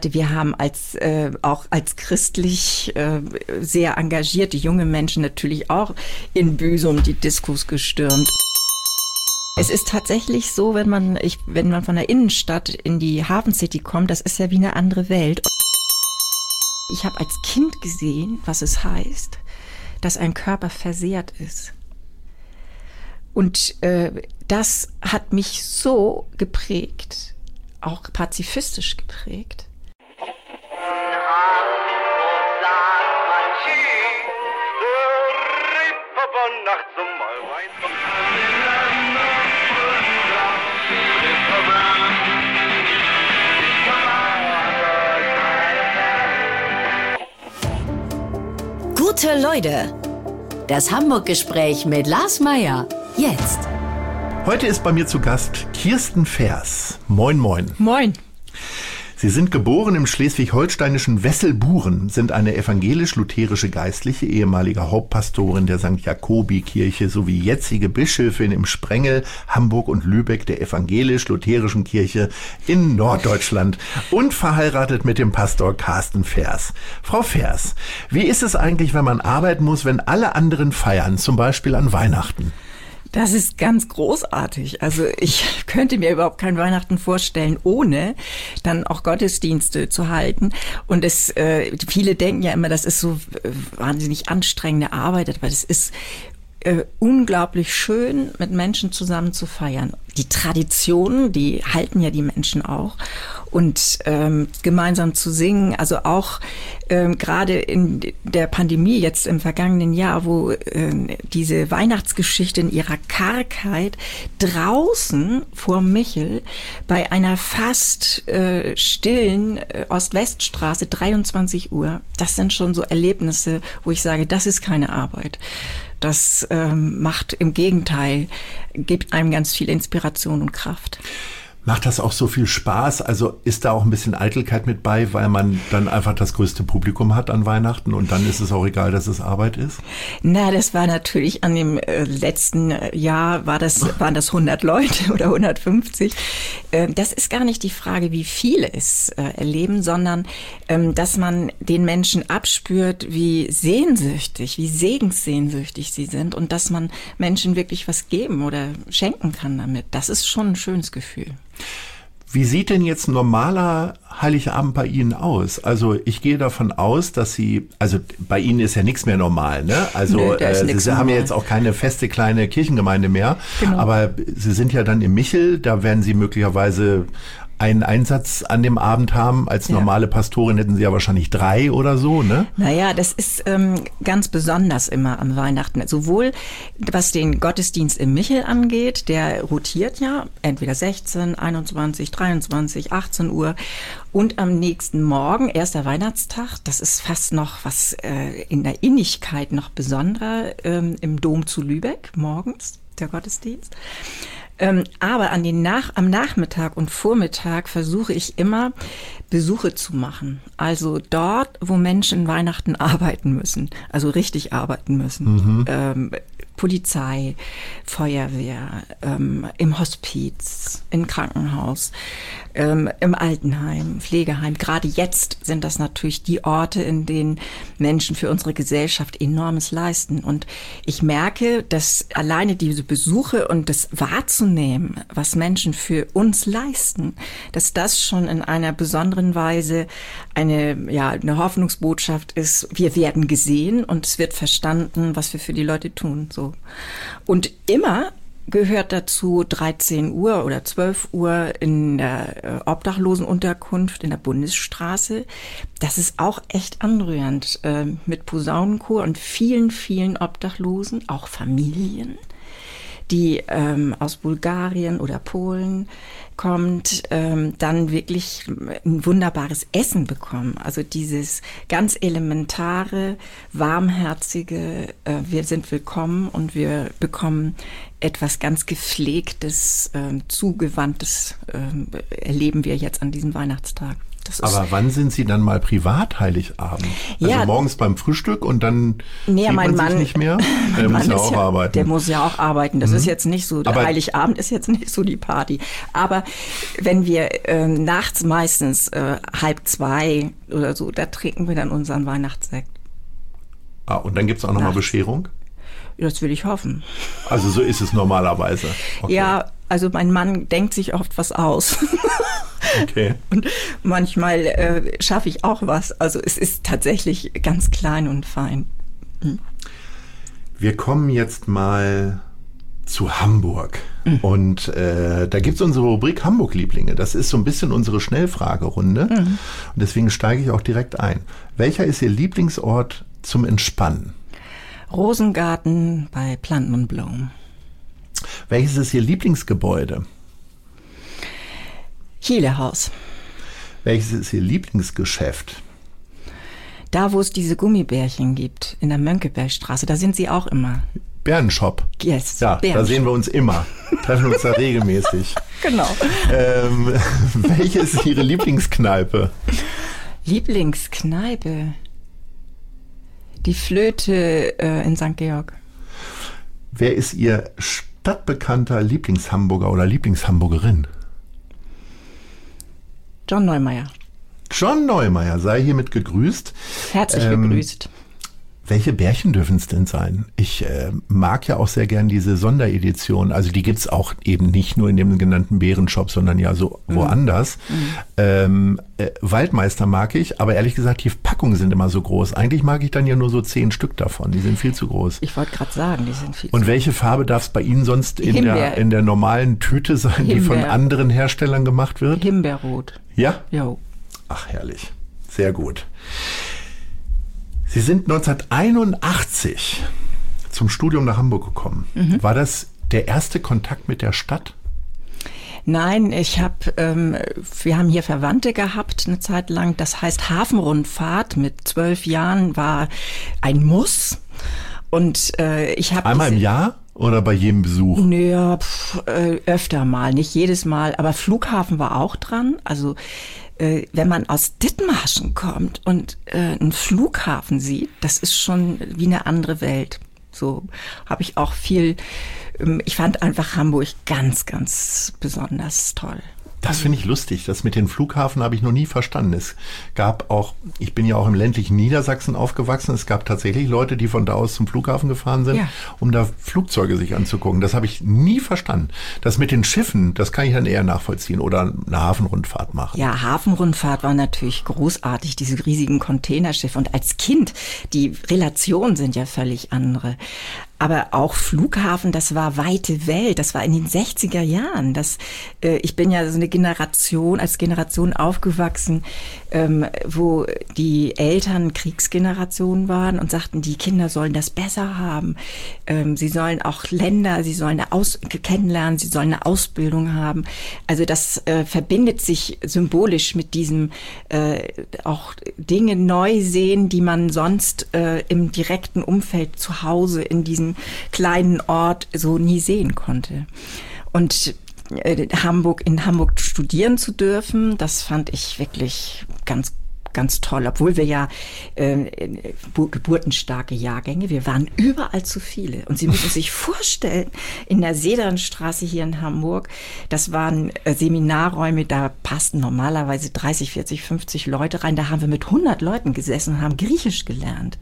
Wir haben auch als christlich sehr engagierte junge Menschen natürlich auch in Büsum die Diskos gestürmt. Es ist tatsächlich so, wenn man von der Innenstadt in die Hafen City kommt, das ist ja wie eine andere Welt. Ich habe als Kind gesehen, was es heißt, dass ein Körper versehrt ist. Und das hat mich so geprägt, auch pazifistisch geprägt. Gute Leute, das Hamburg-Gespräch mit Lars Meyer, jetzt. Heute ist bei mir zu Gast Kirsten Fers. Moin, moin. Moin. Sie sind geboren im schleswig-holsteinischen Wesselburen, sind eine evangelisch-lutherische Geistliche, ehemalige Hauptpastorin der St. Jakobi-Kirche sowie jetzige Bischöfin im Sprengel, Hamburg und Lübeck der evangelisch-lutherischen Kirche in Norddeutschland und verheiratet mit dem Pastor Carsten Fers. Frau Fers, wie ist es eigentlich, wenn man arbeiten muss, wenn alle anderen feiern, zum Beispiel an Weihnachten? Das ist ganz großartig. Also ich könnte mir überhaupt kein Weihnachten vorstellen, ohne dann auch Gottesdienste zu halten. Und viele denken ja immer, das ist so wahnsinnig anstrengende Arbeit, aber das ist unglaublich schön, mit Menschen zusammen zu feiern. Die Traditionen, die halten ja die Menschen auch. Und gemeinsam zu singen, also auch gerade in der Pandemie jetzt im vergangenen Jahr, wo diese Weihnachtsgeschichte in ihrer Kargheit draußen vor Michel bei einer fast stillen Ost-West-Straße, 23 Uhr, das sind schon so Erlebnisse, wo ich sage, das ist keine Arbeit. Das macht im Gegenteil, gibt einem ganz viel Inspiration und Kraft. Macht das auch so viel Spaß? Also ist da auch ein bisschen Eitelkeit mit bei, weil man dann einfach das größte Publikum hat an Weihnachten und dann ist es auch egal, dass es Arbeit ist? Na, das war natürlich an dem letzten Jahr waren das 100 Leute oder 150. Das ist gar nicht die Frage, wie viele es erleben, sondern dass man den Menschen abspürt, wie sehnsüchtig, wie segenssehnsüchtig sie sind und dass man Menschen wirklich was geben oder schenken kann damit. Das ist schon ein schönes Gefühl. Wie sieht denn jetzt ein normaler Heiligabend bei Ihnen aus? Also ich gehe davon aus, dass also bei Ihnen ist ja nichts mehr normal, ne? Also Sie haben ja jetzt auch keine feste kleine Kirchengemeinde mehr, genau. Aber Sie sind ja dann im Michel, da werden Sie möglicherweise einen Einsatz an dem Abend haben. Als normale Pastorin hätten Sie ja wahrscheinlich 3 oder so, ne? Naja, das ist ganz besonders immer am Weihnachten. Sowohl was den Gottesdienst im Michel angeht, der rotiert ja entweder 16, 21, 23, 18 Uhr und am nächsten Morgen, erster Weihnachtstag, das ist fast noch was in der Innigkeit noch besonderer im Dom zu Lübeck morgens, der Gottesdienst. Aber am Nachmittag und Vormittag versuche ich immer, Besuche zu machen. Also dort, wo Menschen Weihnachten arbeiten müssen, also richtig arbeiten müssen. Mhm. Polizei, Feuerwehr, im Hospiz, im Krankenhaus, im Altenheim, Pflegeheim. Gerade jetzt sind das natürlich die Orte, in denen Menschen für unsere Gesellschaft Enormes leisten. Und ich merke, dass alleine diese Besuche und das wahrzunehmen, was Menschen für uns leisten, dass das schon in einer besonderen Weise eine Hoffnungsbotschaft ist. Wir werden gesehen und es wird verstanden, was wir für die Leute tun. So. Und immer gehört dazu 13 Uhr oder 12 Uhr in der Obdachlosenunterkunft in der Bundesstraße. Das ist auch echt anrührend mit Posaunenchor und vielen, vielen Obdachlosen, auch Familien, die aus Bulgarien oder Polen kommt, dann wirklich ein wunderbares Essen bekommen. Also dieses ganz elementare, warmherzige, wir sind willkommen und wir bekommen etwas ganz Gepflegtes, Zugewandtes, erleben wir jetzt an diesem Weihnachtstag. Aber wann sind Sie dann mal privat Heiligabend? Also morgens beim Frühstück und dann sieht man sich nicht mehr? Der muss ja auch arbeiten. Der muss ja auch arbeiten. Das ist jetzt nicht so, der Heiligabend ist jetzt nicht so die Party. Aber wenn wir nachts meistens 1:30 oder so, da trinken wir dann unseren Weihnachtssekt. Und dann gibt's auch nochmal Bescherung? Das will ich hoffen. Also so ist es normalerweise? Okay. Ja, also mein Mann denkt sich oft was aus. Okay. Und manchmal schaffe ich auch was. Also es ist tatsächlich ganz klein und fein. Wir kommen jetzt mal zu Hamburg. Und da gibt's unsere Rubrik Hamburg-Lieblinge. Das ist so ein bisschen unsere Schnellfragerunde. Und deswegen steige ich auch direkt ein. Welcher ist Ihr Lieblingsort zum Entspannen? Rosengarten bei Planten und Blumen. Welches ist Ihr Lieblingsgebäude? Chilehaus. Welches ist Ihr Lieblingsgeschäft? Da, wo es diese Gummibärchen gibt, in der Mönckebergstraße, da sind Sie auch immer. Bärenshop. Yes. Ja, Bärenshop. Da sehen wir uns immer. Treffen uns da regelmäßig. Genau. Welche ist Ihre Lieblingskneipe? Lieblingskneipe? Die Flöte in St. Georg. Wer ist Ihr stadtbekannter Lieblingshamburger oder Lieblingshamburgerin? John Neumeier. John Neumeier sei hiermit gegrüßt. Herzlich gegrüßt. Welche Bärchen dürfen es denn sein? Ich mag ja auch sehr gern diese Sonderedition. Also die gibt's auch eben nicht nur in dem genannten Bärenshop, sondern ja so woanders. Waldmeister mag ich, aber ehrlich gesagt, die Packungen sind immer so groß. Eigentlich mag ich dann ja nur so 10 Stück davon. Die sind viel zu groß. Ich wollte gerade sagen, die sind viel zu Und groß. welche Farbe darf es bei Ihnen sonst in der normalen Tüte sein, die von anderen Herstellern gemacht wird? Himbeerrot. Ja? Jo. Ach, herrlich. Sehr gut. Sie sind 1981 zum Studium nach Hamburg gekommen. War das der erste Kontakt mit der Stadt? Nein, wir haben hier Verwandte gehabt eine Zeit lang. Das heißt, Hafenrundfahrt mit 12 Jahren war ein Muss. Und ich habe einmal im Jahr oder bei jedem Besuch? Naja, öfter mal, nicht jedes Mal. Aber Flughafen war auch dran. Also wenn man aus Dithmarschen kommt und einen Flughafen sieht, das ist schon wie eine andere Welt. So habe ich auch ich fand einfach Hamburg ganz, ganz besonders toll. Das finde ich lustig. Das mit den Flughafen habe ich noch nie verstanden. Es gab auch, ich bin ja auch im ländlichen Niedersachsen aufgewachsen, es gab tatsächlich Leute, die von da aus zum Flughafen gefahren sind, um da Flugzeuge sich anzugucken. Das habe ich nie verstanden. Das mit den Schiffen, das kann ich dann eher nachvollziehen oder eine Hafenrundfahrt machen. Ja, Hafenrundfahrt war natürlich großartig, diese riesigen Containerschiffe. Und als Kind, die Relationen sind ja völlig andere. Aber auch Flughafen, das war weite Welt. Das war in den 60er Jahren. Ich bin ja so eine als Generation aufgewachsen, wo die Eltern Kriegsgenerationen waren und sagten, die Kinder sollen das besser haben. Sie sollen auch Länder, sie sollen kennenlernen, sie sollen eine Ausbildung haben. Also das verbindet sich symbolisch mit diesem auch Dinge neu sehen, die man sonst im direkten Umfeld zu Hause in diesem kleinen Ort so nie sehen konnte. Und in Hamburg studieren zu dürfen, das fand ich wirklich ganz, ganz toll. Obwohl wir ja geburtenstarke Jahrgänge, wir waren überall zu viele. Und Sie müssen sich vorstellen, in der Sederenstraße hier in Hamburg, das waren Seminarräume, da passten normalerweise 30, 40, 50 Leute rein. Da haben wir mit 100 Leuten gesessen und haben Griechisch gelernt.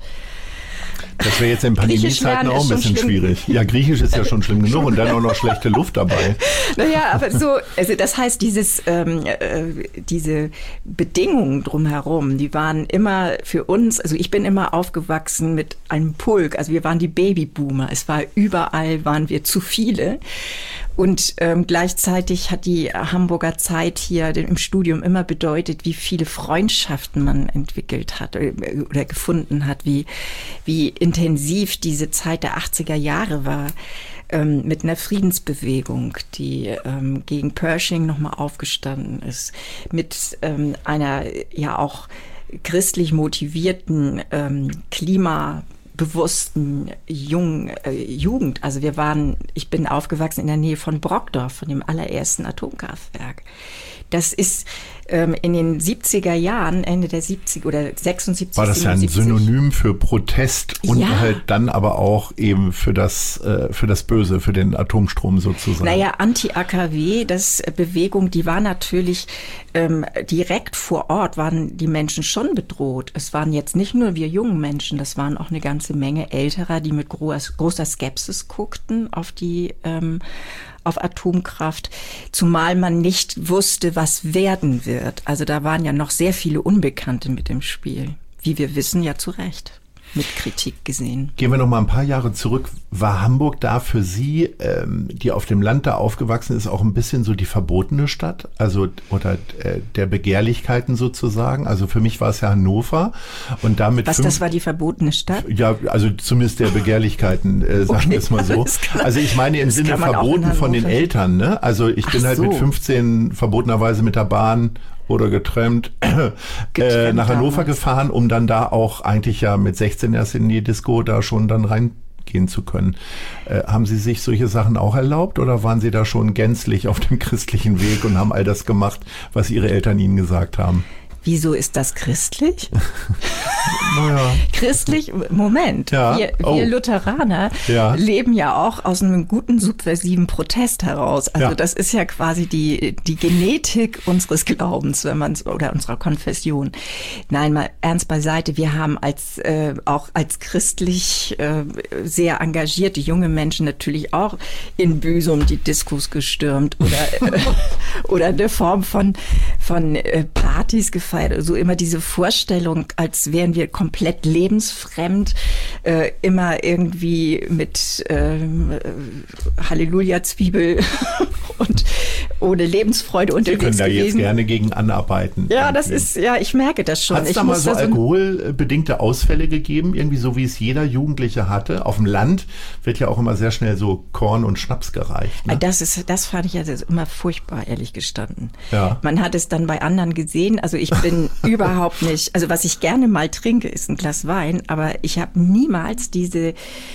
Das wäre jetzt in Pandemiezeiten auch ein bisschen schwierig. Ja, Griechisch ist ja schon schlimm genug und dann auch noch schlechte Luft dabei. Naja, aber also das heißt, diese Bedingungen drumherum, die waren immer für uns, also ich bin immer aufgewachsen mit einem Pulk, also wir waren die Babyboomer, waren wir zu viele. Und gleichzeitig hat die Hamburger Zeit hier im Studium immer bedeutet, wie viele Freundschaften man entwickelt hat oder gefunden hat, wie intensiv diese Zeit der 80er Jahre war, mit einer Friedensbewegung, die gegen Pershing nochmal aufgestanden ist, mit einer ja auch christlich motivierten klimabewussten Jugend. Also ich bin aufgewachsen in der Nähe von Brockdorf, von dem allerersten Atomkraftwerk. Das ist in den 70er Jahren, Ende der 70er oder 76, war das 77. Ja ein Synonym für Protest und halt dann aber auch eben für das Böse, für den Atomstrom sozusagen. Naja, Anti-AKW, das Bewegung, die war natürlich direkt vor Ort, waren die Menschen schon bedroht. Es waren jetzt nicht nur wir jungen Menschen, das waren auch eine ganze Menge Älterer, die mit großer Skepsis guckten auf Atomkraft, zumal man nicht wusste, was werden wird. Also da waren ja noch sehr viele Unbekannte mit im Spiel, wie wir wissen, ja zu Recht. Mit Kritik gesehen. Gehen wir noch mal ein paar Jahre zurück. War Hamburg da für Sie, die auf dem Land da aufgewachsen ist, auch ein bisschen so die verbotene Stadt? Also, oder der Begehrlichkeiten sozusagen? Also für mich war es ja Hannover und damit. Das war die verbotene Stadt? Ja, also zumindest der Begehrlichkeiten, sagen wir es mal so. Also ich meine im Sinne verboten von den Eltern, ne? Also ich bin halt mit 15 verbotenerweise mit der Bahn oder getrennt nach Hannover gefahren, um dann da auch eigentlich ja mit 16 erst in die Disco da schon dann reingehen zu können. Haben Sie sich solche Sachen auch erlaubt oder waren Sie da schon gänzlich auf dem christlichen Weg und haben all das gemacht, was Ihre Eltern Ihnen gesagt haben? Wieso ist das christlich? Naja. Christlich? Moment. Ja. Wir Lutheraner leben ja auch aus einem guten subversiven Protest heraus. Also das ist ja quasi die Genetik unseres Glaubens, wenn man oder unserer Konfession. Nein, mal ernst beiseite. Wir haben auch als christlich sehr engagierte junge Menschen natürlich auch in Büsum die Diskos gestürmt oder eine Form von Partys gefeiert. Also immer diese Vorstellung, als wären wir komplett lebensfremd, immer irgendwie mit Halleluja-Zwiebel und ohne Lebensfreude unterwegs gewesen. Sie können da jetzt gerne gegen anarbeiten. Ja, ich merke das schon. Hat es da mal so alkoholbedingte Ausfälle gegeben, irgendwie so wie es jeder Jugendliche hatte? Auf dem Land wird ja auch immer sehr schnell so Korn und Schnaps gereicht. Ne? Das fand ich also immer furchtbar, ehrlich gestanden. Ja. Man hat es dann bei anderen gesehen, also ich bin überhaupt nicht, also was ich gerne mal trinke, ist ein Glas Wein, aber ich habe niemals diese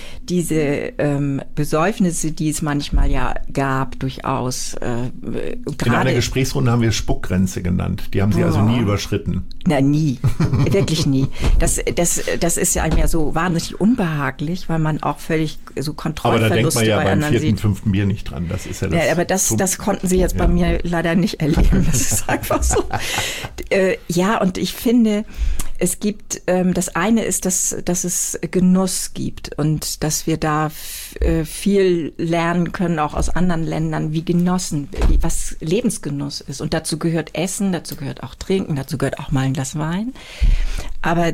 Besäufnisse, die es manchmal ja gab, durchaus. In einer Gesprächsrunde haben wir Spuckgrenze genannt. Die haben Sie also nie überschritten. Na, nie. Wirklich nie. Das ist ja einem ja so wahnsinnig unbehaglich, weil man auch völlig so Kontrollverluste bei anderen sieht. Aber da denkt man ja beim 4., 5. Bier nicht dran. Das ist ja das. Ja, aber das konnten Sie jetzt bei mir leider nicht erleben. Das ist einfach so. Ja, und ich finde, es gibt, das eine ist, dass es Genuss gibt und dass wir da viel lernen können, auch aus anderen Ländern, was Lebensgenuss ist. Und dazu gehört Essen, dazu gehört auch Trinken, dazu gehört auch mal ein Glas Wein. Aber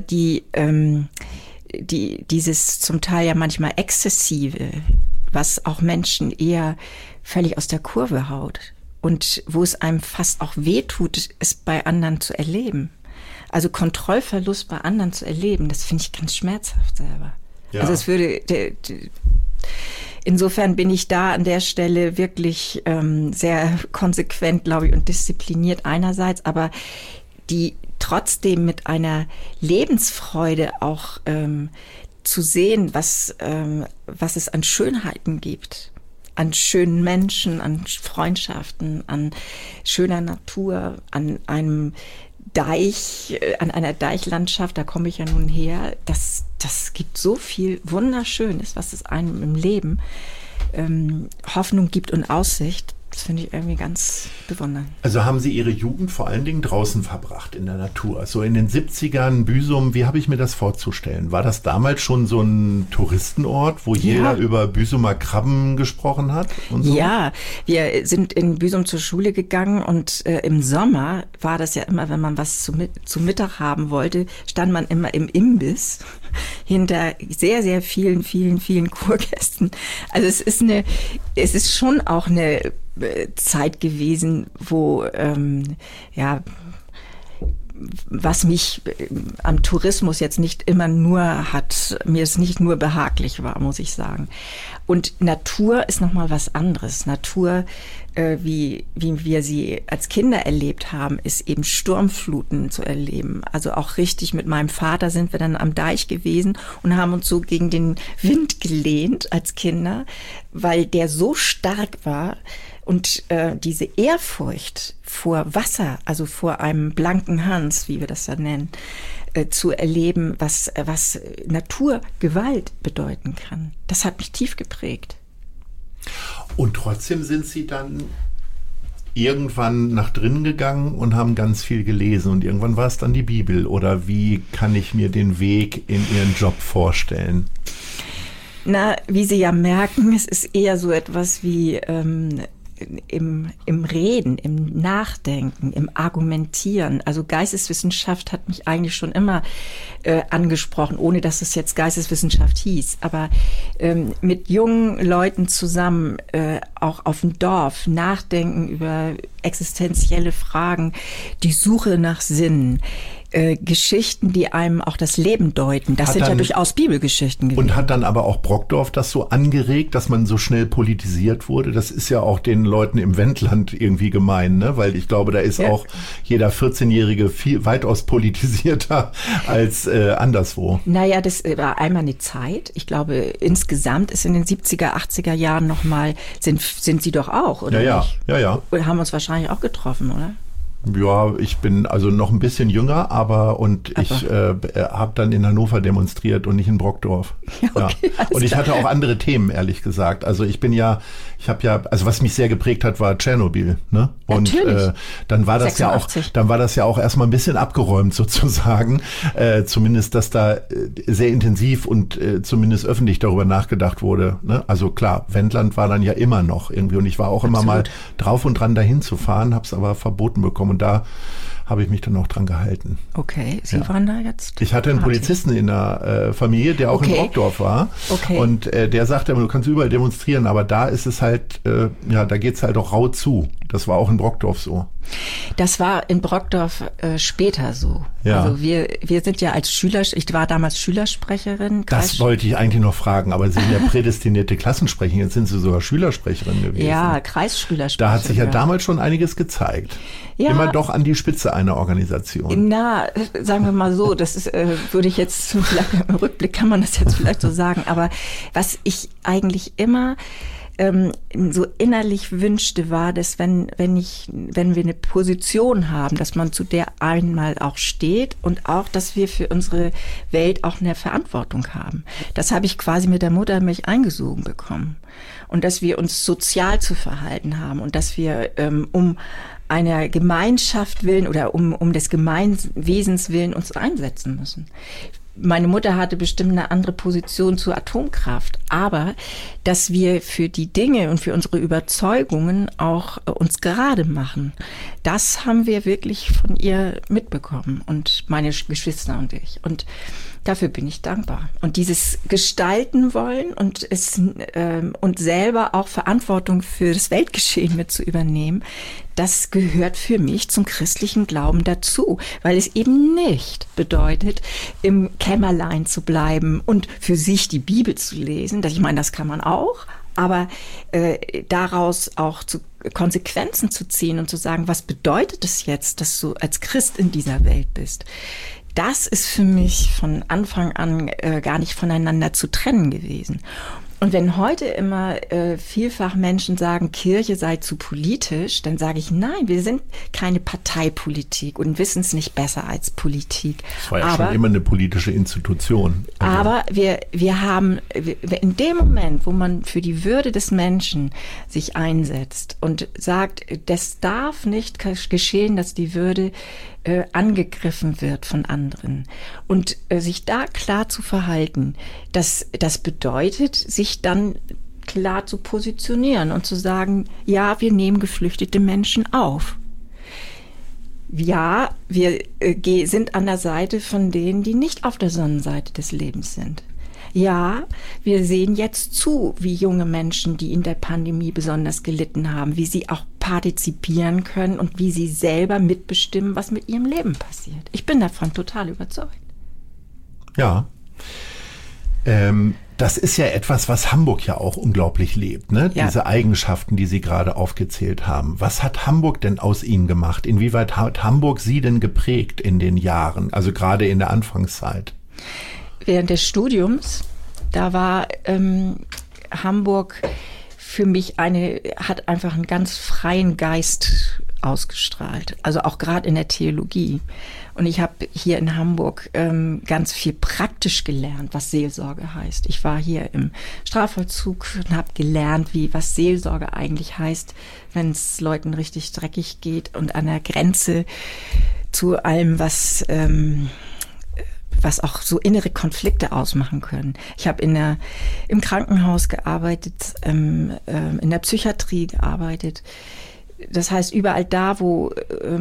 dieses zum Teil ja manchmal Exzessive, was auch Menschen eher völlig aus der Kurve haut und wo es einem fast auch wehtut, es bei anderen zu erleben. Also Kontrollverlust bei anderen zu erleben, das finde ich ganz schmerzhaft selber. Ja. Also es würde, insofern bin ich da an der Stelle wirklich sehr konsequent, glaube ich, und diszipliniert einerseits, aber die trotzdem mit einer Lebensfreude auch zu sehen, was es an Schönheiten gibt, an schönen Menschen, an Freundschaften, an schöner Natur, an einem Deich, an einer Deichlandschaft, da komme ich ja nun her, das gibt so viel Wunderschönes, was es einem im Leben Hoffnung gibt und Aussicht. Das finde ich irgendwie ganz bewundernd. Also haben Sie Ihre Jugend vor allen Dingen draußen verbracht, in der Natur. So in den 70ern, Büsum, wie habe ich mir das vorzustellen? War das damals schon so ein Touristenort, wo jeder über Büsumer Krabben gesprochen hat? Und so? Ja, wir sind in Büsum zur Schule gegangen und im Sommer war das ja immer, wenn man was zu Mittag haben wollte, stand man immer im Imbiss hinter sehr, sehr vielen Kurgästen. Also es ist schon auch eine Zeit gewesen, wo was mich am Tourismus jetzt nicht immer nur mir es nicht nur behaglich war, muss ich sagen. Und Natur ist nochmal was anderes. Natur, wie wir sie als Kinder erlebt haben, ist eben Sturmfluten zu erleben. Also auch richtig mit meinem Vater sind wir dann am Deich gewesen und haben uns so gegen den Wind gelehnt als Kinder, weil der so stark war, Und diese Ehrfurcht vor Wasser, also vor einem blanken Hans, wie wir das da nennen, zu erleben, was Naturgewalt bedeuten kann, das hat mich tief geprägt. Und trotzdem sind Sie dann irgendwann nach drinnen gegangen und haben ganz viel gelesen und irgendwann war es dann die Bibel. Oder wie kann ich mir den Weg in Ihren Job vorstellen? Na, wie Sie ja merken, es ist eher so etwas wie im Reden, im Nachdenken, im Argumentieren. Also Geisteswissenschaft hat mich eigentlich schon immer angesprochen, ohne dass es jetzt Geisteswissenschaft hieß. Aber mit jungen Leuten zusammen, auch auf dem Dorf, nachdenken über existenzielle Fragen, die Suche nach Sinn, Geschichten, die einem auch das Leben deuten. Das sind ja durchaus Bibelgeschichten gewesen. Und hat dann aber auch Brockdorf das so angeregt, dass man so schnell politisiert wurde? Das ist ja auch den Leuten im Wendland irgendwie gemein, ne? Weil ich glaube, da ist auch jeder 14-Jährige weitaus politisierter als anderswo. Naja, das war einmal eine Zeit. Ich glaube, insgesamt ist in den 70er, 80er Jahren nochmal, sind Sie doch auch, oder nicht? Ja. Und haben uns wahrscheinlich auch getroffen, oder? Ja, ich bin also noch ein bisschen jünger, ich habe dann in Hannover demonstriert und nicht in Brockdorf. Ja, okay, ja. Und ich hatte auch andere Themen, ehrlich gesagt. Also also was mich sehr geprägt hat, war Tschernobyl, ne? Und dann war das 86. Dann war das ja auch erstmal ein bisschen abgeräumt sozusagen. Zumindest, dass da sehr intensiv und zumindest öffentlich darüber nachgedacht wurde. Ne? Also klar, Wendland war dann ja immer noch irgendwie und ich war auch immer mal drauf und dran dahin zu fahren, habe es aber verboten bekommen. Und da habe ich mich dann auch dran gehalten. Okay, Sie waren da jetzt? Ich hatte einen Polizisten in der Familie, der auch in Brockdorf war. Okay. Und der sagte immer, du kannst überall demonstrieren, aber da ist es halt, da geht's halt auch rau zu. Das war auch in Brockdorf so. Das war in Brockdorf später so. Ja. Also wir sind ja als Schüler, ich war damals Schülersprecherin. Das wollte ich eigentlich noch fragen, aber Sie sind ja prädestinierte Klassensprecherin, jetzt sind Sie sogar Schülersprecherin gewesen. Ja, Kreisschülersprecherin. Da hat sich ja damals schon einiges gezeigt. Ja. Immer doch an die Spitze einer Organisation. Na, sagen wir mal so, das ist, würde ich jetzt, vielleicht im Rückblick kann man das jetzt vielleicht so sagen, aber was ich eigentlich immer so innerlich wünschte, war, dass wenn wir eine Position haben, dass man zu der einmal auch steht und auch, dass wir für unsere Welt auch eine Verantwortung haben. Das habe ich quasi mit der Muttermilch eingesogen bekommen. Und dass wir uns sozial zu verhalten haben und dass wir um einer Gemeinschaft willen oder um des Gemeinwesens willen uns einsetzen müssen. Meine Mutter hatte bestimmt eine andere Position zur Atomkraft, aber dass wir für die Dinge und für unsere Überzeugungen auch uns gerade machen, das haben wir wirklich von ihr mitbekommen und meine Geschwister und ich. Und dafür bin ich dankbar. Und dieses Gestalten wollen und und selber auch Verantwortung für das Weltgeschehen mit zu übernehmen, das gehört für mich zum christlichen Glauben dazu, weil es eben nicht bedeutet, im Kämmerlein zu bleiben und für sich die Bibel zu lesen. Ich meine, das kann man auch, aber daraus auch Konsequenzen zu ziehen und zu sagen, was bedeutet es jetzt, dass du als Christ in dieser Welt bist? Das ist für mich von Anfang an gar nicht voneinander zu trennen gewesen. Und wenn heute immer vielfach Menschen sagen, Kirche sei zu politisch, dann sage ich, nein, wir sind keine Parteipolitik und wissen es nicht besser als Politik. Es war ja schon immer eine politische Institution. Also. Aber wir haben in dem Moment, wo man für die Würde des Menschen sich einsetzt und sagt, das darf nicht geschehen, dass die Würde angegriffen wird von anderen. Und sich da klar zu verhalten, das bedeutet, sich dann klar zu positionieren und zu sagen, ja, wir nehmen geflüchtete Menschen auf. Ja, wir sind an der Seite von denen, die nicht auf der Sonnenseite des Lebens sind. Ja, wir sehen jetzt zu, wie junge Menschen, die in der Pandemie besonders gelitten haben, wie sie auch partizipieren können und wie sie selber mitbestimmen, was mit ihrem Leben passiert. Ich bin davon total überzeugt. Ja, das ist ja etwas, was Hamburg ja auch unglaublich lebt, ne? Ja. Diese Eigenschaften, die Sie gerade aufgezählt haben. Was hat Hamburg denn aus Ihnen gemacht? Inwieweit hat Hamburg Sie denn geprägt in den Jahren, also gerade in der Anfangszeit? Während des Studiums, da war Hamburg für mich hat einfach einen ganz freien Geist ausgestrahlt. Also auch gerade in der Theologie. Und ich habe hier in Hamburg ganz viel praktisch gelernt, was Seelsorge heißt. Ich war hier im Strafvollzug und habe gelernt, was Seelsorge eigentlich heißt, wenn es Leuten richtig dreckig geht und an der Grenze zu allem, was auch so innere Konflikte ausmachen können. Ich habe im Krankenhaus gearbeitet, in der Psychiatrie gearbeitet. Das heißt, überall da, wo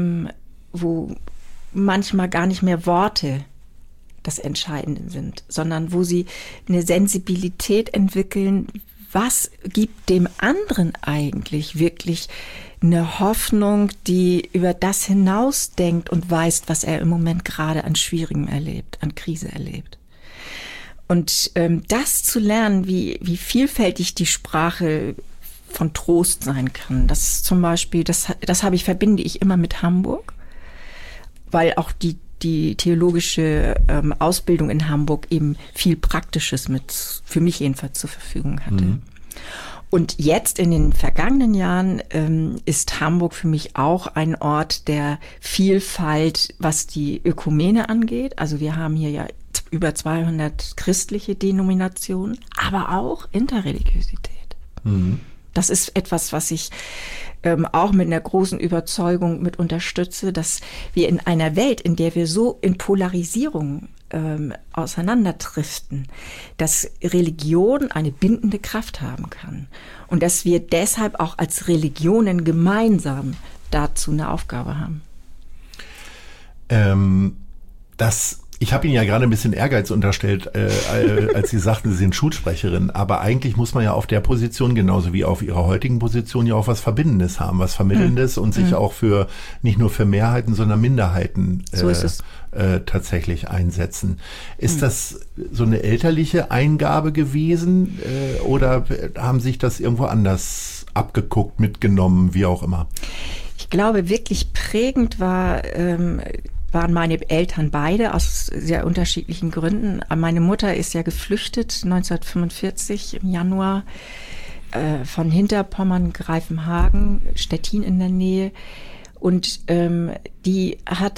manchmal gar nicht mehr Worte das Entscheidende sind, sondern wo sie eine Sensibilität entwickeln, was gibt dem anderen eigentlich wirklich eine Hoffnung, die über das hinausdenkt und weiß, was er im Moment gerade an Schwierigem erlebt, an Krise erlebt. Und das zu lernen, wie vielfältig die Sprache von Trost sein kann, das zum Beispiel, verbinde ich immer mit Hamburg, weil auch die theologische Ausbildung in Hamburg eben viel Praktisches für mich jedenfalls zur Verfügung hatte. Mhm. Und jetzt in den vergangenen Jahren ist Hamburg für mich auch ein Ort der Vielfalt, was die Ökumene angeht. Also wir haben hier ja über 200 christliche Denominationen, aber auch Interreligiosität. Mhm. Das ist etwas, was ich auch mit einer großen Überzeugung mit unterstütze, dass wir in einer Welt, in der wir so in Polarisierung auseinanderdriften, dass Religion eine bindende Kraft haben kann und dass wir deshalb auch als Religionen gemeinsam dazu eine Aufgabe haben. Ich habe Ihnen ja gerade ein bisschen Ehrgeiz unterstellt, als Sie sagten, Sie sind Schulsprecherin. Aber eigentlich muss man ja auf der Position, genauso wie auf Ihrer heutigen Position, ja auch was Verbindendes haben, was Vermittelndes und sich auch nicht nur für Mehrheiten, sondern Minderheiten tatsächlich einsetzen. Ist das so eine elterliche Eingabe gewesen oder haben sich das irgendwo anders abgeguckt, mitgenommen, wie auch immer? Ich glaube, wirklich prägend waren meine Eltern beide aus sehr unterschiedlichen Gründen. Meine Mutter ist ja geflüchtet 1945 im Januar von Hinterpommern, Greifenhagen, Stettin in der Nähe. Und die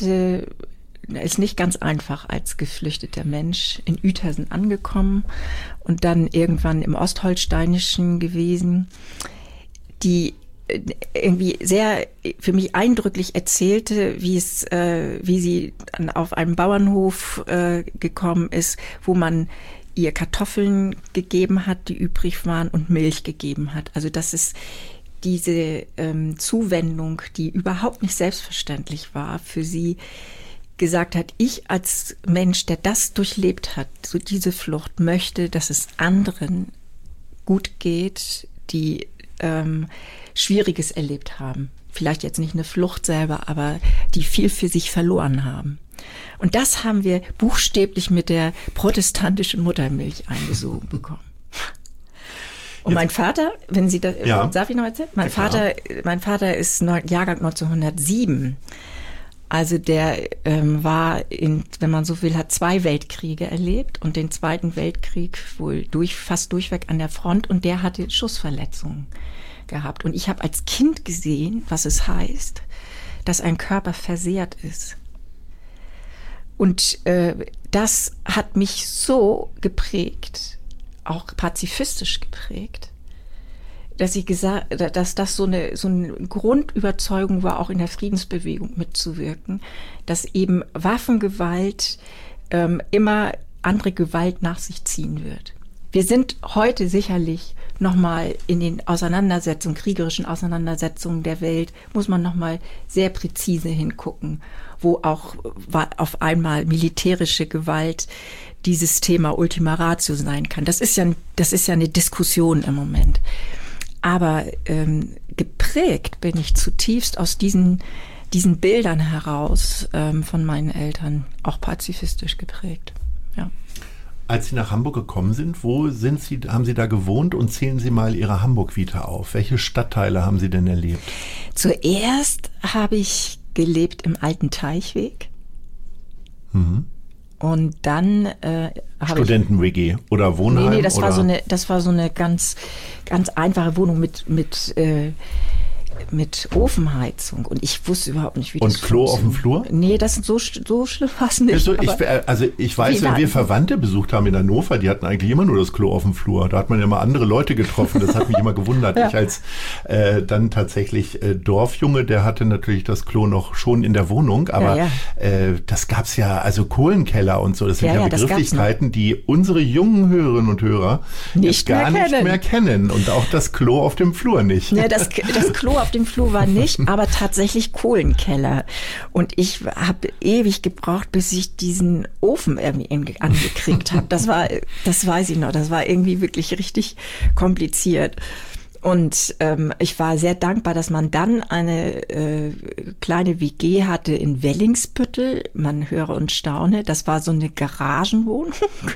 ist nicht ganz einfach als geflüchteter Mensch in Uetersen angekommen und dann irgendwann im Ostholsteinischen gewesen, die irgendwie sehr für mich eindrücklich erzählte, wie sie auf einem Bauernhof gekommen ist, wo man ihr Kartoffeln gegeben hat, die übrig waren, und Milch gegeben hat. Also das ist diese Zuwendung, die überhaupt nicht selbstverständlich war, für sie gesagt hat, ich als Mensch, der das durchlebt hat, so diese Flucht, möchte, dass es anderen gut geht, die Schwieriges erlebt haben. Vielleicht jetzt nicht eine Flucht selber, aber die viel für sich verloren haben. Und das haben wir buchstäblich mit der protestantischen Muttermilch eingesogen bekommen. Und mein Vater, wenn Sie das, darf ich noch erzählen? Mein Vater ist Jahrgang 1907. Also der war wenn man so will, hat 2 Weltkriege erlebt und den Zweiten Weltkrieg wohl fast durchweg an der Front, und der hatte Schussverletzungen gehabt. Und ich habe als Kind gesehen, was es heißt, dass ein Körper versehrt ist. Und das hat mich so geprägt, auch pazifistisch geprägt, dass das so eine Grundüberzeugung war, auch in der Friedensbewegung mitzuwirken, dass eben Waffengewalt immer andere Gewalt nach sich ziehen wird. Wir sind heute sicherlich nochmal in den kriegerischen Auseinandersetzungen der Welt, muss man nochmal sehr präzise hingucken, wo auch auf einmal militärische Gewalt dieses Thema Ultima Ratio sein kann. Das ist ja eine Diskussion im Moment. Aber geprägt bin ich zutiefst aus diesen Bildern heraus von meinen Eltern, auch pazifistisch geprägt. Ja. Als Sie nach Hamburg gekommen sind, haben Sie da gewohnt, und zählen Sie mal Ihre Hamburg-Vita auf? Welche Stadtteile haben Sie denn erlebt? Zuerst habe ich gelebt im Alten Teichweg. Mhm. Und dann Studenten-WG oder Wohnheim? Nee, das oder? war so eine ganz einfache Wohnung mit Ofenheizung und ich wusste überhaupt nicht, wie das Und Klo auf dem Flur? Nee, so schlimm war es nicht. Ich weiß, wenn wir Verwandte besucht haben in Hannover, die hatten eigentlich immer nur das Klo auf dem Flur. Da hat man ja immer andere Leute getroffen. Das hat mich immer gewundert. Ja. Ich als dann tatsächlich Dorfjunge, der hatte natürlich das Klo noch schon in der Wohnung. Aber das gab's ja, also Kohlenkeller und so. Das sind ja Begrifflichkeiten, die unsere jungen Hörerinnen und Hörer nicht mehr kennen. Und auch das Klo auf dem Flur nicht. Ja, das Klo auf dem Flur war nicht, aber tatsächlich Kohlenkeller. Und ich habe ewig gebraucht, bis ich diesen Ofen irgendwie angekriegt habe. Das weiß ich noch, das war irgendwie wirklich richtig kompliziert. Und ich war sehr dankbar, dass man dann eine kleine WG hatte in Wellingsbüttel. Man höre und staune, das war so eine Garagenwohnung.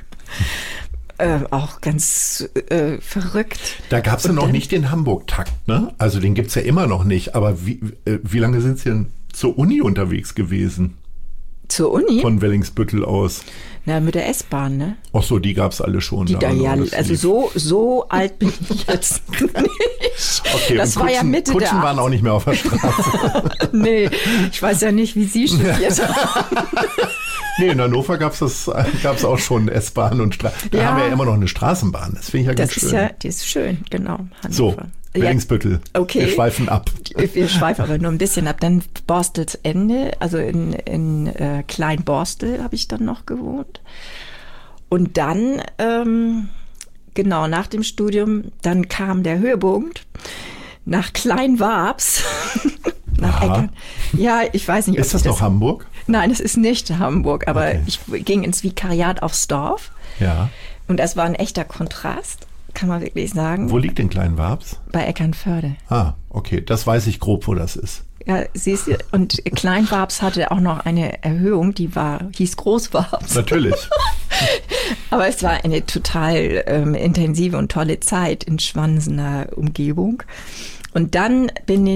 Auch ganz verrückt. Da gab es ja noch nicht den Hamburg-Takt, ne? Also den gibt's ja immer noch nicht. Aber wie lange sind Sie denn zur Uni unterwegs gewesen? Zur Uni? Von Wellingsbüttel aus. Na, mit der S-Bahn, ne? Ach so, die gab's alle schon. Also so alt bin ich jetzt nicht. Okay, das war ja Mitte der 80er. Kutschen waren auch nicht mehr auf der Straße. Nee, ich weiß ja nicht, wie Sie studiert haben. Nee, in Hannover gab's auch schon S-Bahn und Straßenbahn. Da haben wir ja immer noch eine Straßenbahn. Das finde ich ja ganz schön. Die ist schön, genau. Hannover. So, Wellingsbüttel. Okay. Wir schweifen ab. Wir schweifen aber nur ein bisschen ab. Dann Borstels Ende, also in Kleinborstel habe ich dann noch gewohnt. Und dann, genau, nach dem Studium, dann kam der Höhepunkt nach Kleinwabs. Nach Eckern. Ja, ich weiß nicht. Ist das noch Hamburg? Nein, es ist nicht Hamburg, aber ich ging ins Vikariat aufs Dorf. Ja. Und das war ein echter Kontrast, kann man wirklich sagen. Wo liegt denn Kleinwabs? Bei Eckernförde. Ah, okay. Das weiß ich grob, wo das ist. Ja, siehst du, und Kleinwabs hatte auch noch eine Erhöhung, hieß Großwabs. Natürlich. Aber es war eine total intensive und tolle Zeit in Schwansener Umgebung. Und dann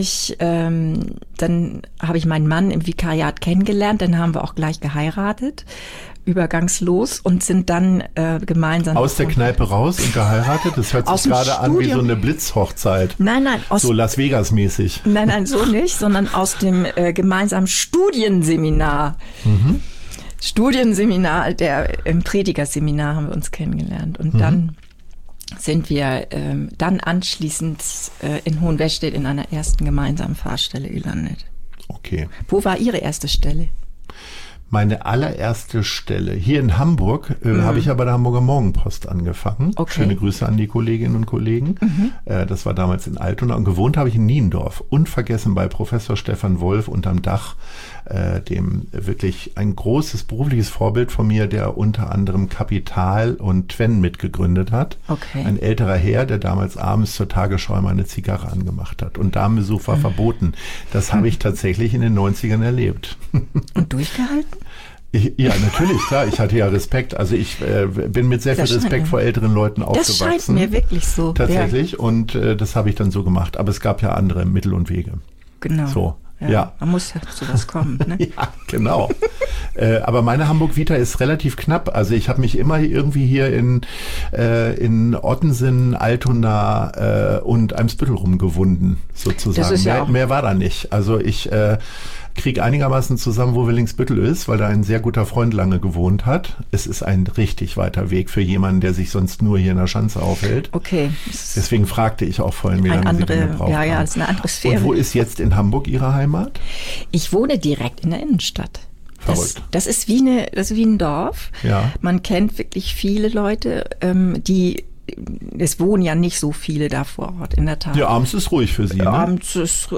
dann habe ich meinen Mann im Vikariat kennengelernt, dann haben wir auch gleich geheiratet, übergangslos und sind dann gemeinsam... Aus der Kneipe raus und geheiratet? Das hört sich gerade an wie so eine Blitzhochzeit. Nein. So Las Vegas-mäßig. Nein, so nicht, sondern aus dem gemeinsamen Studienseminar. Mhm. Studienseminar, im Predigerseminar haben wir uns kennengelernt. Und dann sind wir dann anschließend in Hohenwestedt in einer ersten gemeinsamen Fahrstelle gelandet. Okay. Wo war Ihre erste Stelle? Meine allererste Stelle hier in Hamburg habe ich ja bei der Hamburger Morgenpost angefangen. Okay. Schöne Grüße an die Kolleginnen und Kollegen. Das war damals in Altona und gewohnt habe ich in Niendorf. Unvergessen bei Professor Stefan Wolf unterm Dach, dem wirklich ein großes berufliches Vorbild von mir, der unter anderem Kapital und Twen mitgegründet hat. Okay. Ein älterer Herr, der damals abends zur Tagesschau mal eine Zigarre angemacht hat. Und Damenbesuch war verboten. Das habe ich tatsächlich in den 90ern erlebt. Und durchgehalten? Ja, natürlich, klar. Ich hatte ja Respekt. Also ich bin mit sehr viel Respekt vor älteren Leuten aufgewachsen. Das scheint mir wirklich so. Tatsächlich. Ja. Und das habe ich dann so gemacht. Aber es gab ja andere Mittel und Wege. Genau. So. Ja. Man muss ja zu was kommen. Ne? Ja, genau. Aber meine Hamburg-Vita ist relativ knapp. Also ich habe mich immer irgendwie hier in Ottensen, Altona und Eimsbüttel rumgewunden, sozusagen. Das ist ja mehr war da nicht. Also ich kriege einigermaßen zusammen, wo Wellingsbüttel ist, weil da ein sehr guter Freund lange gewohnt hat. Es ist ein richtig weiter Weg für jemanden, der sich sonst nur hier in der Schanze aufhält. Okay. Deswegen fragte ich auch vorhin, wie lange Sie denn gebraucht haben. Ja, das ist eine andere Sphäre. Und wo ist jetzt in Hamburg Ihre Heimat? Ich wohne direkt in der Innenstadt. Verrückt. Das ist wie ein Dorf. Ja. Man kennt wirklich viele Leute, es wohnen ja nicht so viele da vor Ort, in der Tat. Ja, abends ist ruhig für Sie, ne? Abends